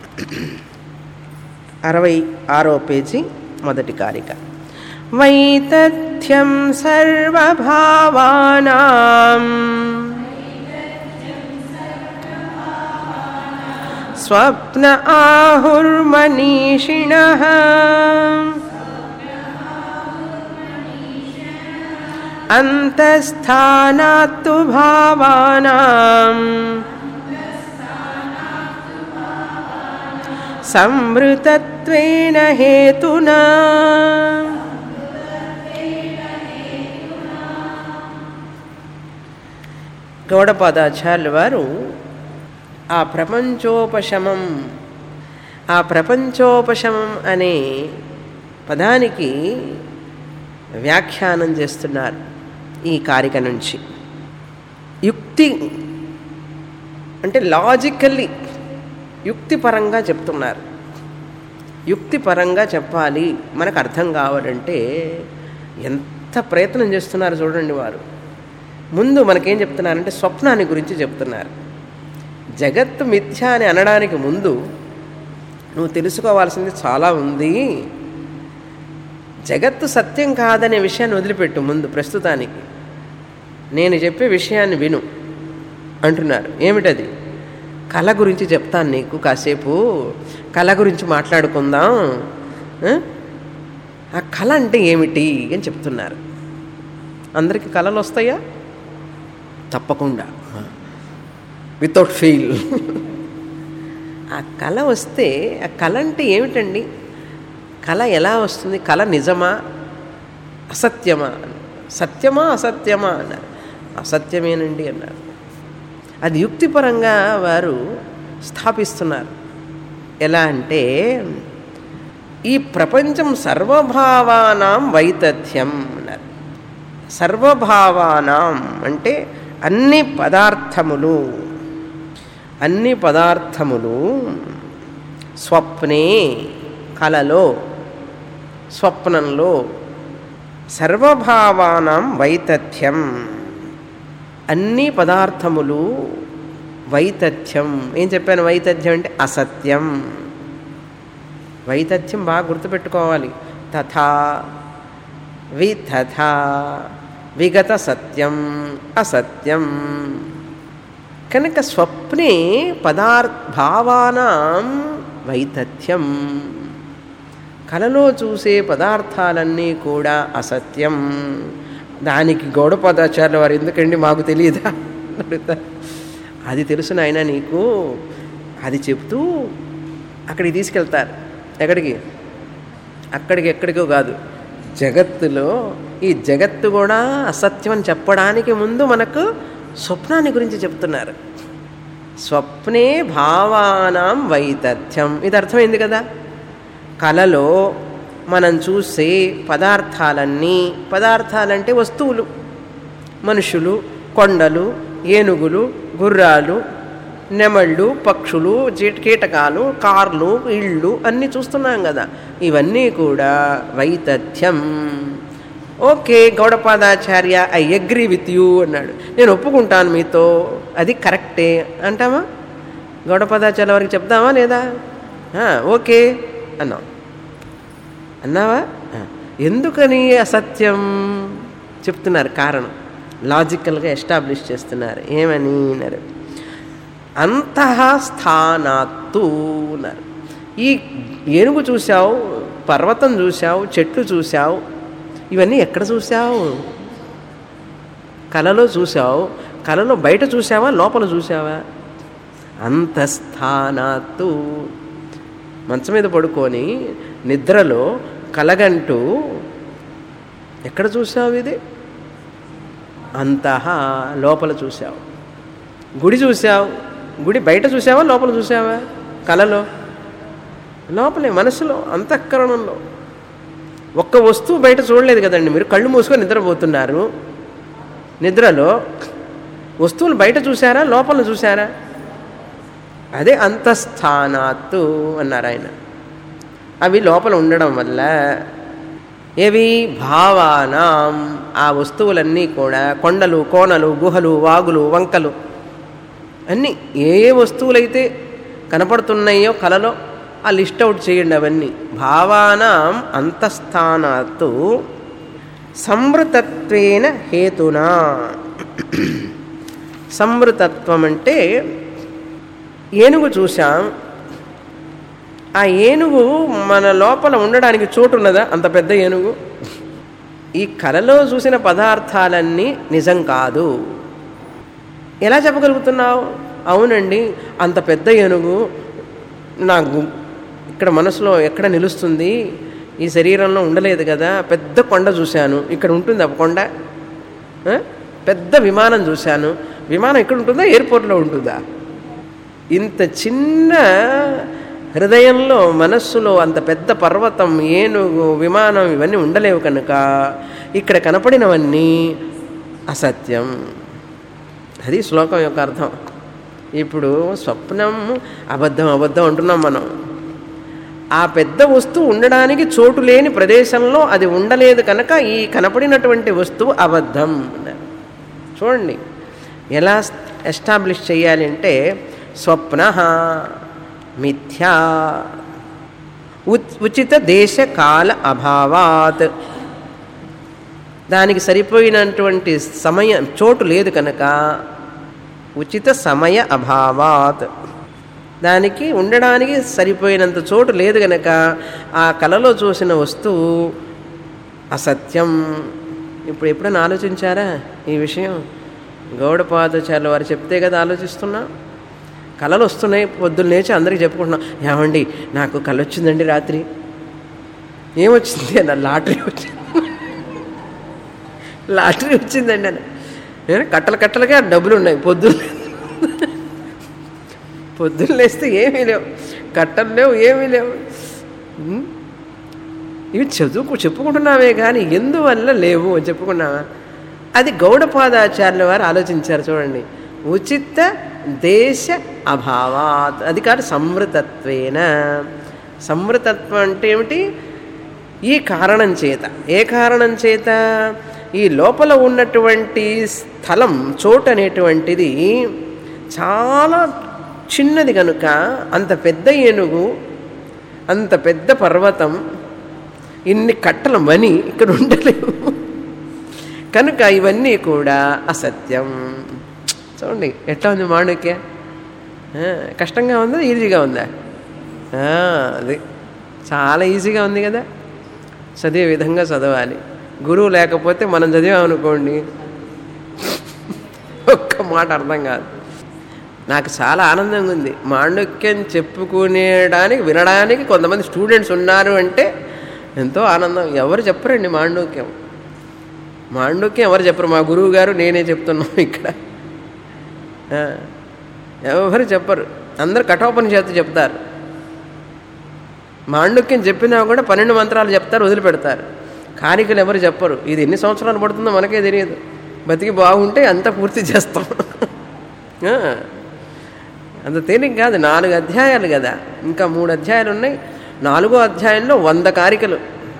అరవై ఆరో పేజీ, మొదటి కారిక. వైతథ్యం సర్వభావానాం స్వప్న ఆహుర్మనీషిణః అంతస్థానాత్తు భావానాం సంవృతత్వేన హేతునా. గౌడపాదాచార్యుల వారు ఆ ప్రపంచోపశమం, ఆ ప్రపంచోపశమం అనే పదానికి వ్యాఖ్యానం చేస్తున్నారు ఈ కారిక నుంచి. యుక్తి అంటే లాజికల్లీ, యుక్తిపరంగా చెప్తున్నారు. యుక్తిపరంగా చెప్పాలి, మనకు అర్థం కావాలంటే ఎంత ప్రయత్నం చేస్తున్నారు చూడండి వారు. ముందు మనకేం చెప్తున్నారంటే స్వప్నాన్ని గురించి చెప్తున్నారు. జగత్తు మిథ్య అని అనడానికి ముందు నువ్వు తెలుసుకోవాల్సింది చాలా ఉంది. జగత్తు సత్యం కాదనే విషయాన్ని వదిలిపెట్టు ముందు, ప్రస్తుతానికి నేను చెప్పే విషయాన్ని విను అంటున్నారు. ఏమిటది? కళ గురించి చెప్తాను నీకు, కాసేపు కళ గురించి మాట్లాడుకుందాం. ఆ కళ అంటే ఏమిటి అని చెప్తున్నారు. అందరికీ కళలు వస్తాయా? తప్పకుండా, వితౌట్ ఫెయిల్. ఆ కళ వస్తే ఆ కళ అంటే ఏమిటండి? కళ ఎలా వస్తుంది? కళ నిజమా అసత్యమా? సత్యమా అసత్యమా అన్నారు. అసత్యమేనండి అన్నారు. అది యుక్తిపరంగా వారు స్థాపిస్తున్నారు. ఎలా అంటే ఈ ప్రపంచం సర్వభావానాం వైతథ్యం అన్నారు. సర్వభావానాం అంటే అన్ని పదార్థములు, అన్ని పదార్థములు స్వప్నే కలలో, స్వప్నంలో, సర్వభావానాం వైతథ్యం అన్ని పదార్థములు వైతథ్యం. ఏం చెప్పాను? వైతథ్యం అంటే అసత్యం. వైతథ్యం బాగా గుర్తుపెట్టుకోవాలి. తథా వితథా విగత సత్యం అసత్యం. కనుక స్వప్నే పదార్థ భావానాం వైతథ్యం, కలలో చూసే పదార్థాలన్నీ కూడా అసత్యం. దానికి గౌడపాదాచార్యుల వారు ఎందుకండి మాకు తెలియదా అడుగుతారు. అది తెలుసు నాయన నీకు, అది చెప్తూ అక్కడికి తీసుకెళ్తారు. ఎక్కడికి? అక్కడికి ఎక్కడికో కాదు, జగత్తులో ఈ జగత్తు కూడా అసత్యం అని చెప్పడానికి ముందు మనకు స్వప్నాన్ని గురించి చెప్తున్నారు. స్వప్నే భావానాం వైతథ్యం. ఇది అర్థమైంది కదా. కలలో మనం చూసే పదార్థాలన్నీ, పదార్థాలంటే వస్తువులు, మనుషులు, కొండలు, ఏనుగులు, గుర్రాలు, నెమళ్ళు, పక్షులు, కీటకాలు, కార్లు, ఇళ్ళు అన్నీ చూస్తున్నాం కదా. ఇవన్నీ కూడా వైతథ్యం. Okay Gaudapadacharya, I agree with you అన్నాడు, నేను ఒప్పుకుంటాను మీతో, అది కరెక్టే అంటామా? గౌడపాదాచార్య వారికి చెప్తామా లేదా? ఓకే అన్నాం. అన్నావా? ఎందుకని అసత్యం చెప్తున్నారు, కారణం లాజికల్గా ఎస్టాబ్లిష్ చేస్తున్నారు. ఏమని అన్నారు? అంతః స్థానాత్తు అన్నారు. ఈ ఏనుగు చూసావు, పర్వతం చూసావు, చెట్లు చూసావు, ఇవన్నీ ఎక్కడ చూసావు? కలలో చూసావు. కలలో బయట చూసావా, లోపల చూసావా? అంతఃస్థానాత్తు. మంచం మీద పడుకొని నిద్రలో కలగంటూ ఎక్కడ చూసావు? ఇది అంతః, లోపల చూసావు. గుడి చూసావు, గుడి బయట చూసావా, లోపల చూసావా? కలలో లోపలే, మనసులో, అంతఃకరణంలో. ఒక్క వస్తువు బయట చూడలేదు కదండి. మీరు కళ్ళు మూసుకొని నిద్రపోతున్నారు. నిద్రలో వస్తువులు బయట చూసారా, లోపల చూసారా? అదే అంతఃస్థానాత్తు అన్నారు ఆయన. అవి లోపల ఉండడం వల్ల ఏవి? భావానాం, ఆ వస్తువులన్నీ కూడా, కొండలు, కోనలు, గుహలు, వాగులు, వంకలు అన్నీ ఏ ఏ వస్తువులైతే కనపడుతున్నాయో కలలో ఆ లిస్ట్ అవుట్ చేయండి. అవన్నీ భావానాం అంతఃస్థానాత్తు సంవృతత్వేన హేతునా. సంవృతత్వం అంటే ఏనుగు చూసాం, ఆ ఏనుగు మన లోపల ఉండడానికి చోటు ఉన్నదా? అంత పెద్ద ఏనుగు. ఈ కలలో చూసిన పదార్థాలన్నీ నిజం కాదు. ఎలా చెప్పగలుగుతున్నావు? అవునండి, అంత పెద్ద ఏనుగు నాకు ఇక్కడ మనసులో ఎక్కడ నిలుస్తుంది? ఈ శరీరంలో ఉండలేదు కదా. పెద్ద కొండ చూశాను, ఇక్కడ ఉంటుంది ఆ కొండ. పెద్ద విమానం చూశాను, విమానం ఇక్కడ ఉంటుందా, ఎయిర్పోర్ట్లో ఉంటుందా? ఇంత చిన్న హృదయంలో, మనస్సులో అంత పెద్ద పర్వతం, ఏనుగు, విమానం ఇవన్నీ ఉండలేవు కనుక ఇక్కడ కనపడినవన్నీ అసత్యం. అది శ్లోకం యొక్క అర్థం. ఇప్పుడు స్వప్నం అబద్ధం అబద్ధం అంటున్నాం మనం. ఆ పెద్ద వస్తువు ఉండడానికి చోటు లేని ప్రదేశంలో అది ఉండలేదు కనుక ఈ కనపడినటువంటి వస్తువు అబద్ధం. చూడండి ఎలా ఎస్టాబ్లిష్ చేయాలి అంటే, స్వప్న మిథ్యా ఉచిత దేశ కాల అభావాత్. దానికి సరిపోయినటువంటి సమయం, చోటు లేదు కనుక ఉచిత సమయ అభావాత్, దానికి ఉండడానికి సరిపోయినంత చోటు లేదు కనుక ఆ కలలో చూసిన వస్తువు అసత్యం. ఇప్పుడు ఎప్పుడైనా ఆలోచించారా ఈ విషయం? గౌడపాదాచార్యుల వారు చెప్తే కదా ఆలోచిస్తున్నా. కళలు వస్తున్నాయి, పొద్దున్న లేచి అందరికీ చెప్పుకుంటున్నాం, ఏమండి నాకు కళ వచ్చిందండి రాత్రి. ఏమొచ్చింది అన్న? లాటరీ వచ్చింది, లాటరీ వచ్చిందండి అని. నేను కట్టలు కట్టలుగా డబ్బులు ఉన్నాయి. పొద్దున్న పొద్దున్న లేస్తే ఏమీ లేవు, కట్టలు లేవు, ఏమీ లేవు. ఇవి చదువుకు చెప్పుకుంటున్నామే కానీ ఎందువల్ల లేవు అని చెప్పుకున్నావా? అది గౌడపాదాచార్యుల వారు ఆలోచించారు. చూడండి, ఉచిత దేశ అభావాత్, అది కాదు సంవృతత్వేన. సంవృతత్వం అంటే ఏమిటి? ఈ కారణం చేత. ఏ కారణం చేత? ఈ లోపల ఉన్నటువంటి స్థలం, చోటు అనేటువంటిది చాలా చిన్నది కనుక, అంత పెద్ద ఏనుగు, అంత పెద్ద పర్వతం, ఇన్ని కట్టల మని ఇక్కడ ఉండలేవు కనుక ఇవన్నీ కూడా అసత్యం. చూడండి ఎట్లా ఉంది మాండూక్య. కష్టంగా ఉందా, ఈజీగా ఉందా? అది చాలా ఈజీగా ఉంది కదా. చదివే విధంగా చదవాలి. గురువు లేకపోతే మనం చదివామనుకోండి ఒక్క మాట అర్థం కాదు. నాకు చాలా ఆనందంగా ఉంది. మాండూక్యం చెప్పుకునేడానికి, వినడానికి కొంతమంది స్టూడెంట్స్ ఉన్నారు అంటే ఎంతో ఆనందం. ఎవరు చెప్పరండి మాండూక్యం. మాండూక్యం ఎవరు చెప్పరు, మా గురువు గారు నేనే చెప్తున్నాం ఇక్కడ. ఎవరు చెప్పరు, అందరు కఠోపనిషత్తు చెప్తారు. మాండుక్యం చెప్పినా కూడా పన్నెండు మంత్రాలు చెప్తారు, వదిలిపెడతారు. కారికలు ఎవరు చెప్పరు. ఇది ఎన్ని సంవత్సరాలు పడుతుందో మనకే తెలియదు. బతికి బాగుంటే అంతా పూర్తి చేస్తాం. అంత తేలిక కాదు. నాలుగు అధ్యాయాలు కదా, ఇంకా మూడు అధ్యాయాలు ఉన్నాయి. నాలుగో అధ్యాయంలో వంద కారికలు.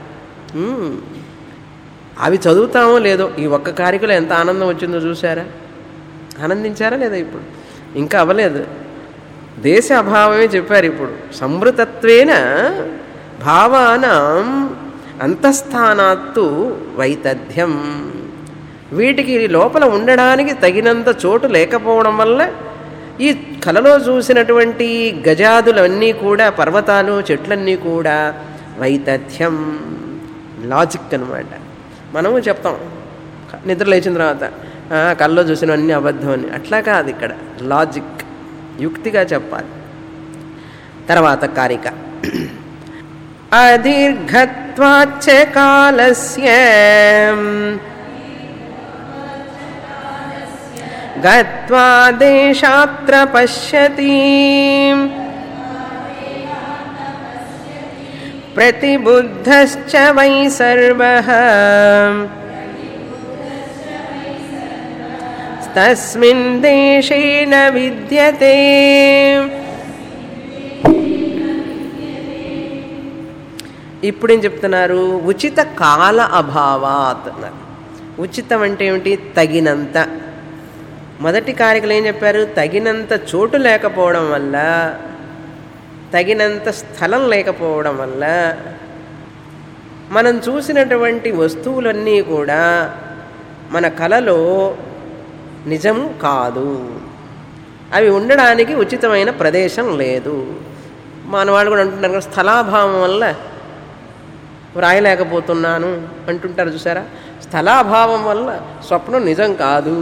అవి చదువుతామో లేదో, ఈ ఒక్క కారికలో ఎంత ఆనందం వచ్చిందో చూసారా? ఆనందించారా లేదా? ఇప్పుడు ఇంకా అవ్వలేదు. దేశ అభావమే చెప్పారు. ఇప్పుడు సంవృతత్వేన భావానాం అంతఃస్థానాత్తు వైతథ్యం. వీటికి లోపల ఉండడానికి తగినంత చోటు లేకపోవడం వల్ల ఈ కలలో చూసినటువంటి గజాదులన్నీ కూడా, పర్వతాలు చెట్లన్నీ కూడా వైతథ్యం, లాజిక్ అనమాట. మనము చెప్తాం నిద్ర లేచిన తర్వాత కళ్ళలో చూసినవన్నీ అబద్ధం అని. అట్లా కాదు, ఇక్కడ లాజిక్, యుక్తిగా చెప్పాలి. తర్వాత కారిక అదీర్ఘత్వాచ్చ కాలస్య గత్వా దేశాత్ర పశ్యతి ప్రతిబుద్ధశ్చ వై సర్వః తస్మిన్ దేశే న విద్యతే. ఇప్పుడు ఏం చెప్తున్నారు? ఉచిత కాల అభావాత్ అన్నారు. ఉచితం అంటే ఏమిటి? తగినంత. మొదటి కారికలు ఏం చెప్పారు? తగినంత చోటు లేకపోవడం వల్ల, తగినంత స్థలం లేకపోవడం వల్ల మనం చూసినటువంటి వస్తువులన్నీ కూడా మన కలలో నిజం కాదు. అవి ఉండడానికి ఉచితమైన ప్రదేశం లేదు. మన వాళ్ళు కూడా అంటున్నారు కదా, స్థలాభావం వల్ల వ్రాయలేకపోతున్నాను అంటుంటారు చూసారా? స్థలాభావం వల్ల స్వప్నం నిజం కాదు.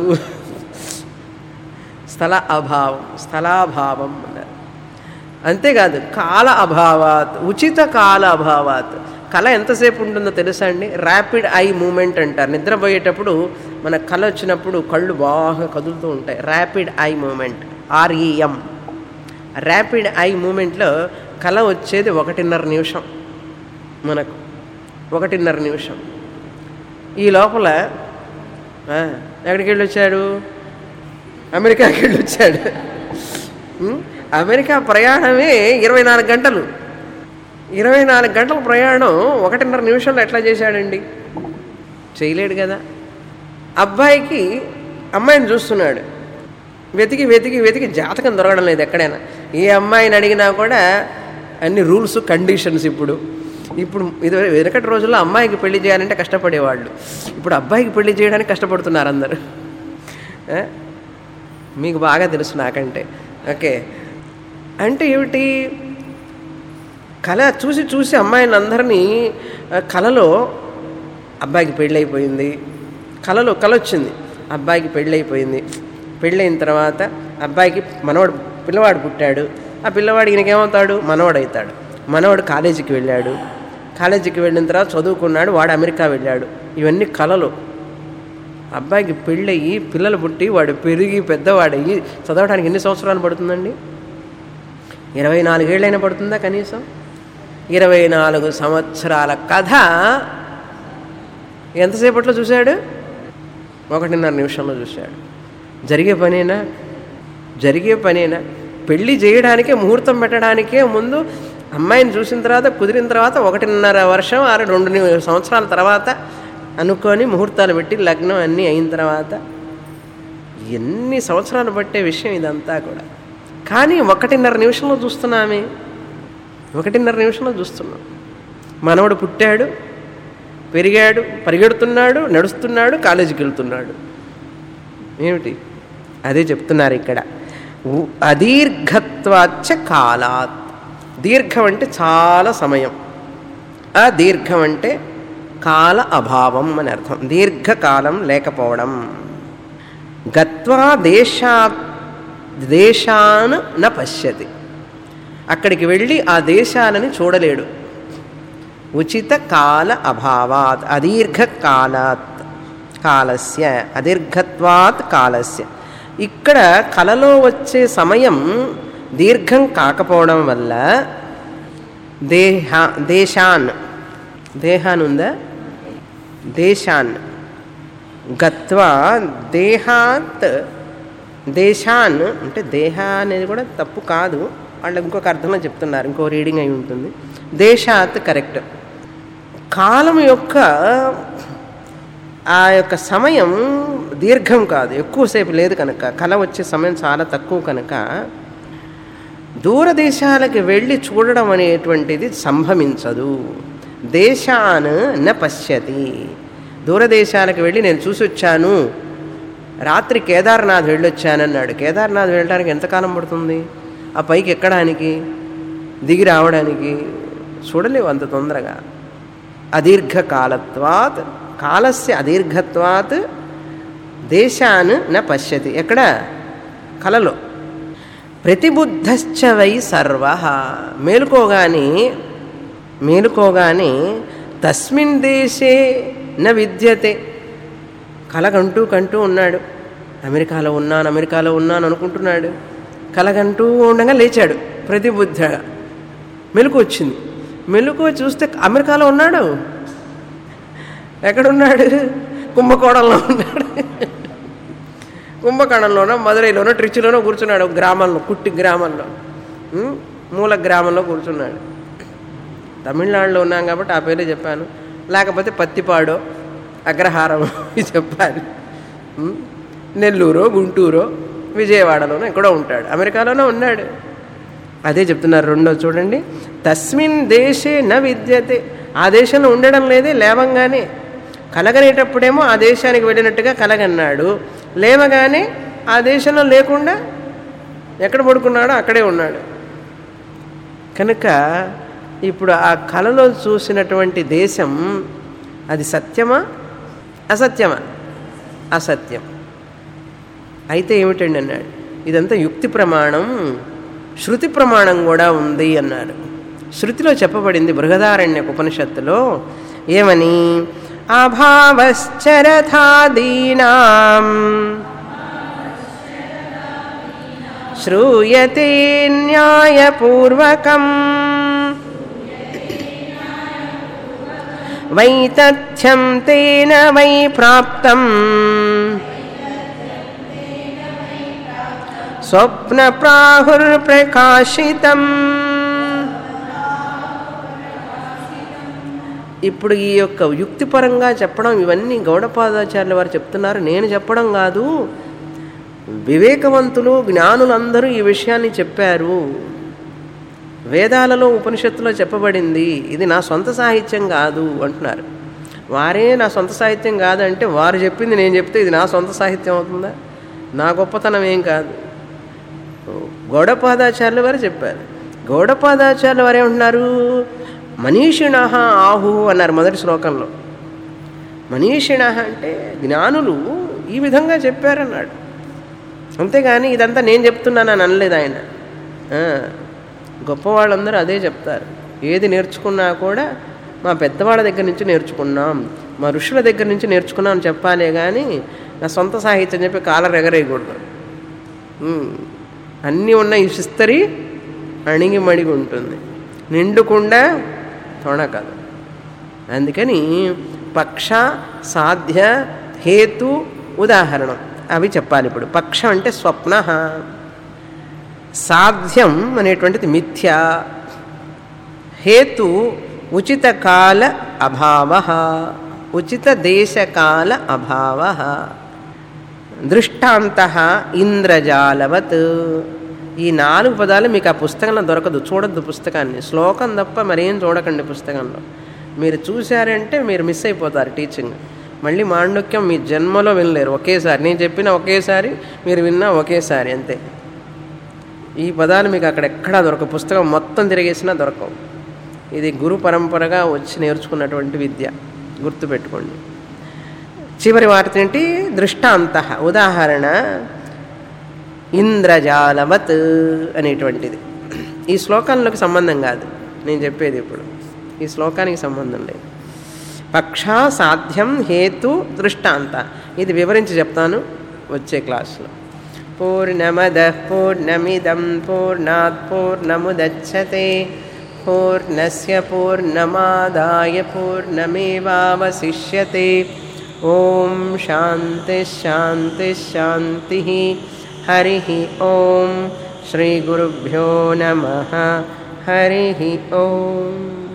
స్థల అభావం, స్థలాభావం అన్నారు. అంతేకాదు, కాల అభావాత్, ఉచిత కాల అభావాత్. కళ ఎంతసేపు ఉంటుందో తెలుసా అండి? ర్యాపిడ్ ఐ మూమెంట్ అంటారు. నిద్రపోయేటప్పుడు మన కళ వచ్చినప్పుడు కళ్ళు బాగా కదులుతూ ఉంటాయి. Rapid eye movement, R E M. Rapid eye మూమెంట్లో కళ వచ్చేది ఒకటిన్నర నిమిషం, మనకు ఒకటిన్నర నిమిషం. ఈ లోపల ఎక్కడికి వెళ్ళి వచ్చాడు? అమెరికాకి వెళ్ళి వచ్చాడు. అమెరికా ప్రయాణమే ఇరవై నాలుగు గంటలు. ఇరవై నాలుగు గంటల ప్రయాణం ఒకటిన్నర నిమిషంలో ఎట్లా చేశాడండి? చేయలేడు కదా. అబ్బాయికి అమ్మాయిని చూస్తున్నాడు, వెతికి వెతికి వెతికి జాతకం దొరకడం లేదు ఎక్కడైనా. ఏ అమ్మాయిని అడిగినా కూడా అన్ని రూల్స్ కండిషన్స్. ఇప్పుడు ఇప్పుడు ఇది వెనకటి రోజుల్లో అమ్మాయికి పెళ్లి చేయాలంటే కష్టపడేవాళ్ళు, ఇప్పుడు అబ్బాయికి పెళ్లి చేయడానికి కష్టపడుతున్నారు అందరూ. మీకు బాగా తెలుసు నాకంటే. ఓకే, అంటే ఏమిటి? కళ చూసి చూసి అమ్మాయిని అందరినీ కళలో అబ్బాయికి పెళ్ళైపోయింది, కళలో కళ వచ్చింది అబ్బాయికి పెళ్ళైపోయింది. పెళ్ళైన తర్వాత అబ్బాయికి మనవాడు పిల్లవాడు పుట్టాడు. ఆ పిల్లవాడు ఈయనకేమవుతాడు? మనవాడు అవుతాడు. మనవాడు కాలేజీకి వెళ్ళాడు, కాలేజీకి వెళ్ళిన తర్వాత చదువుకున్నాడు, వాడు అమెరికా వెళ్ళాడు. ఇవన్నీ కళలు. అబ్బాయికి పెళ్ళయ్యి పిల్లలు పుట్టి వాడు పెరిగి పెద్దవాడయ్యి చదవడానికి ఎన్ని సంవత్సరాలు పడుతుందండి? ఇరవై నాలుగేళ్ళైనా పడుతుందా కనీసం? ఇరవై నాలుగు సంవత్సరాల కథ ఎంతసేపట్లో చూశాడు? ఒకటిన్నర నిమిషంలో చూశాడు. జరిగే పనేనా? జరిగే పనేనా? పెళ్ళి చేయడానికే, ముహూర్తం పెట్టడానికే ముందు అమ్మాయిని చూసిన తర్వాత, కుదిరిన తర్వాత ఒకటిన్నర వర్షం ఆరు రెండు సంవత్సరాల తర్వాత అనుకొని ముహూర్తాలు పెట్టి లగ్నం అన్నీ అయిన తర్వాత ఎన్ని సంవత్సరాలు పట్టే విషయం ఇదంతా కూడా. కానీ ఒకటిన్నర నిమిషంలో చూస్తున్నామే, ఒకటిన్నర నిమిషంలో చూస్తున్నాం. మనవడు పుట్టాడు, పెరిగాడు, పరిగెడుతున్నాడు, నడుస్తున్నాడు, కాలేజీకి వెళ్తున్నాడు. ఏమిటి? అదే చెప్తున్నారు ఇక్కడ. అదీర్ఘత్వాచ్చ కాలాత్. దీర్ఘం అంటే చాలా సమయం, అదీర్ఘం అంటే కాల అభావం అని అర్థం. దీర్ఘకాలం లేకపోవడం. గత్వా దేశా దేశాన్ న పశ్యతి. అక్కడికి వెళ్ళి ఆ దేశాలని చూడలేడు. ఉచిత కాల అభావాత్, అదీర్ఘ కాలాత్, కాలస్య, అదీర్ఘత్వాత్ కాలస్య. ఇక్కడ కలలో వచ్చే సమయం దీర్ఘం కాకపోవడం వల్ల దేహ దేశాన్ దేహాన్ ఉందా దేశాన్ గత్వా దేహాత్ దేశాన్ అంటే దేహ అనేది కూడా తప్పు కాదు, వాళ్ళు ఇంకొక అర్థంలో చెప్తున్నారు, ఇంకో రీడింగ్ అయి ఉంటుంది. దేశాత్ కరెక్ట్. కాలం యొక్క ఆ యొక్క సమయం దీర్ఘం కాదు, ఎక్కువసేపు లేదు కనుక, కళ వచ్చే సమయం చాలా తక్కువ కనుక దూరదేశాలకు వెళ్ళి చూడడం అనేటువంటిది సంభవించదు. దేశాన్ న పశ్యతి, దూరదేశాలకు వెళ్ళి నేను చూసి వచ్చాను, రాత్రి కేదార్నాథ్ వెళ్ళొచ్చానన్నాడు. కేదార్నాథ్ వెళ్ళడానికి ఎంతకాలం పడుతుంది? ఆ పైకి ఎక్కడానికి, దిగి రావడానికి చూడలేవు అంత తొందరగా. అదీర్ఘకాలత్వాత్, కాలస్య అదీర్ఘత్వాత్ దేశాన్ న పశ్యతి, ఎక్కడ కలలో. ప్రతిబుద్ధశ్చ వై సర్వ, మేలుకోగానే మేలుకోగానే తస్మిన్ దేశే న విద్యతే, కలగంటూ కంటూ ఉన్నాడు, అమెరికాలో ఉన్నాను అమెరికాలో ఉన్నాను అనుకుంటున్నాడు, కలగంటూ ఉండగా లేచాడు ప్రతిబుద్ధగా, మెలకు వచ్చింది. మెలకు చూస్తే అమెరికాలో ఉన్నాడు. ఎక్కడున్నాడు? కుంభకోణంలో ఉన్నాడు. కుంభకోణంలోనో మదురైలోనో ట్రిచిలోనో కూర్చున్నాడు, గ్రామంలో, కుట్టి గ్రామంలో, మూల గ్రామంలో కూర్చున్నాడు. తమిళనాడులో ఉన్నాం కాబట్టి ఆ పేరే చెప్పాను, లేకపోతే పత్తిపాడో అగ్రహారం చెప్పాలి. నెల్లూరో గుంటూరో విజయవాడలోనో ఎక్కడో ఉంటాడు, అమెరికాలోనే ఉన్నాడు. అదే చెప్తున్నారు రెండో చూడండి. తస్మిన్ దేశే న విద్యతే, ఆ దేశంలో ఉండడం లేదే, లేవంగానే. కలగనేటప్పుడేమో ఆ దేశానికి వెళ్ళినట్టుగా కలగన్నాడు, లేవగానే ఆ దేశంలో లేకుండా ఎక్కడ పడుకున్నాడో అక్కడే ఉన్నాడు. కనుక ఇప్పుడు ఆ కలలో చూసినటువంటి దేశం అది సత్యమా అసత్యమా? అసత్యం. అయితే ఏమిటండి అన్నాడు, ఇదంతా యుక్తి ప్రమాణం, శృతి ప్రమాణం కూడా ఉంది అన్నారు. శృతిలో చెప్పబడింది బృహదారణ్యక ఉపనిషత్తులో ఏమని, అభావశ్చరథాదీనాం శ్రూయతే న్యాయపూర్వకం వైతథ్యం తేన వై ప్రాప్తం స్వప్న ప్రాహుర్ప్రకాశితం. ఇప్పుడు ఈ యొక్క యుక్తిపరంగా చెప్పడం ఇవన్నీ గౌడపాదాచార్యుల వారు చెప్తున్నారు, నేను చెప్పడం కాదు. వివేకవంతులు జ్ఞానులందరూ ఈ విషయాన్ని చెప్పారు, వేదాలలో ఉపనిషత్తులో చెప్పబడింది, ఇది నా సొంత సాహిత్యం కాదు అంటున్నారు. వారే నా సొంత సాహిత్యం కాదంటే వారు చెప్పింది నేను చెప్తే ఇది నా సొంత సాహిత్యం అవుతుందా? నా గొప్పతనం ఏం కాదు. గౌడపాదాచార్యుల వారు చెప్పారు. గౌడపాదాచార్యుల వారు ఏమంటున్నారు, మనీషిణ ఆహు అన్నారు మొదటి శ్లోకంలో. మనీషిణ అంటే జ్ఞానులు ఈ విధంగా చెప్పారన్నాడు, అంతేగాని ఇదంతా నేను చెప్తున్నాను అని అనలేదు ఆయన. గొప్పవాళ్ళందరూ అదే చెప్తారు, ఏది నేర్చుకున్నా కూడా మా పెద్దవాళ్ళ దగ్గర నుంచి నేర్చుకున్నాం, మా ఋషుల దగ్గర నుంచి నేర్చుకున్నాం అని చెప్పాలే కానీ నా సొంత సాహిత్యం చెప్పి కాలర్ ఎగరేయకూడదు. అన్నీ ఉన్న ఈ శిస్తరి అణిగి మడిగి ఉంటుంది, నిండుకుండా తొణకదు. అందుకని పక్ష సాధ్య హేతు ఉదాహరణం అవి చెప్పాలి. ఇప్పుడు పక్షం అంటే స్వప్న, సాధ్యం అనేటువంటిది మిథ్య, హేతు ఉచిత కాల అభావ, ఉచిత దేశకాల అభావ, దృష్టాంత ఇంద్రజాలవత్. ఈ నాలుగు పదాలు మీకు ఆ పుస్తకంలో దొరకదు, చూడద్దు పుస్తకాన్ని, శ్లోకం తప్ప మరేం చూడకండి పుస్తకంలో. మీరు చూశారంటే మీరు మిస్ అయిపోతారు టీచింగ్. మళ్ళీ మాండుక్యం మీ జన్మలో వినలేరు ఒకేసారి, నేను చెప్పిన ఒకేసారి, మీరు విన్నా ఒకేసారి, అంతే. ఈ పదాలు మీకు అక్కడ ఎక్కడా దొరకవు, పుస్తకం మొత్తం తిరిగేసినా దొరకవు. ఇది గురు పరంపరగా వచ్చి నేర్చుకున్నటువంటి విద్య, గుర్తుపెట్టుకోండి. చివరి వార్త ఏంటి, దృష్టాంత ఉదాహరణ, ఇంద్రజాలవత్ అనేటువంటిది. ఈ శ్లోకంలోకి సంబంధం కాదు నేను చెప్పేది, ఇప్పుడు ఈ శ్లోకానికి సంబంధం లేదు. పక్ష సాధ్యం హేతు దృష్టాంత ఇది వివరించి చెప్తాను వచ్చే క్లాస్లో. పూర్ణమదః పూర్ణమిదం పూర్ణాత్ పూర్ణముదచ్యతే పూర్ణస్య పూర్ణమాదాయ పూర్ణమేవావశిష్యతే. ఓం శాంతి శాంతి శాంతి. హరి ఓం. శ్రీ గురుభ్యో నమః. హరి ఓం.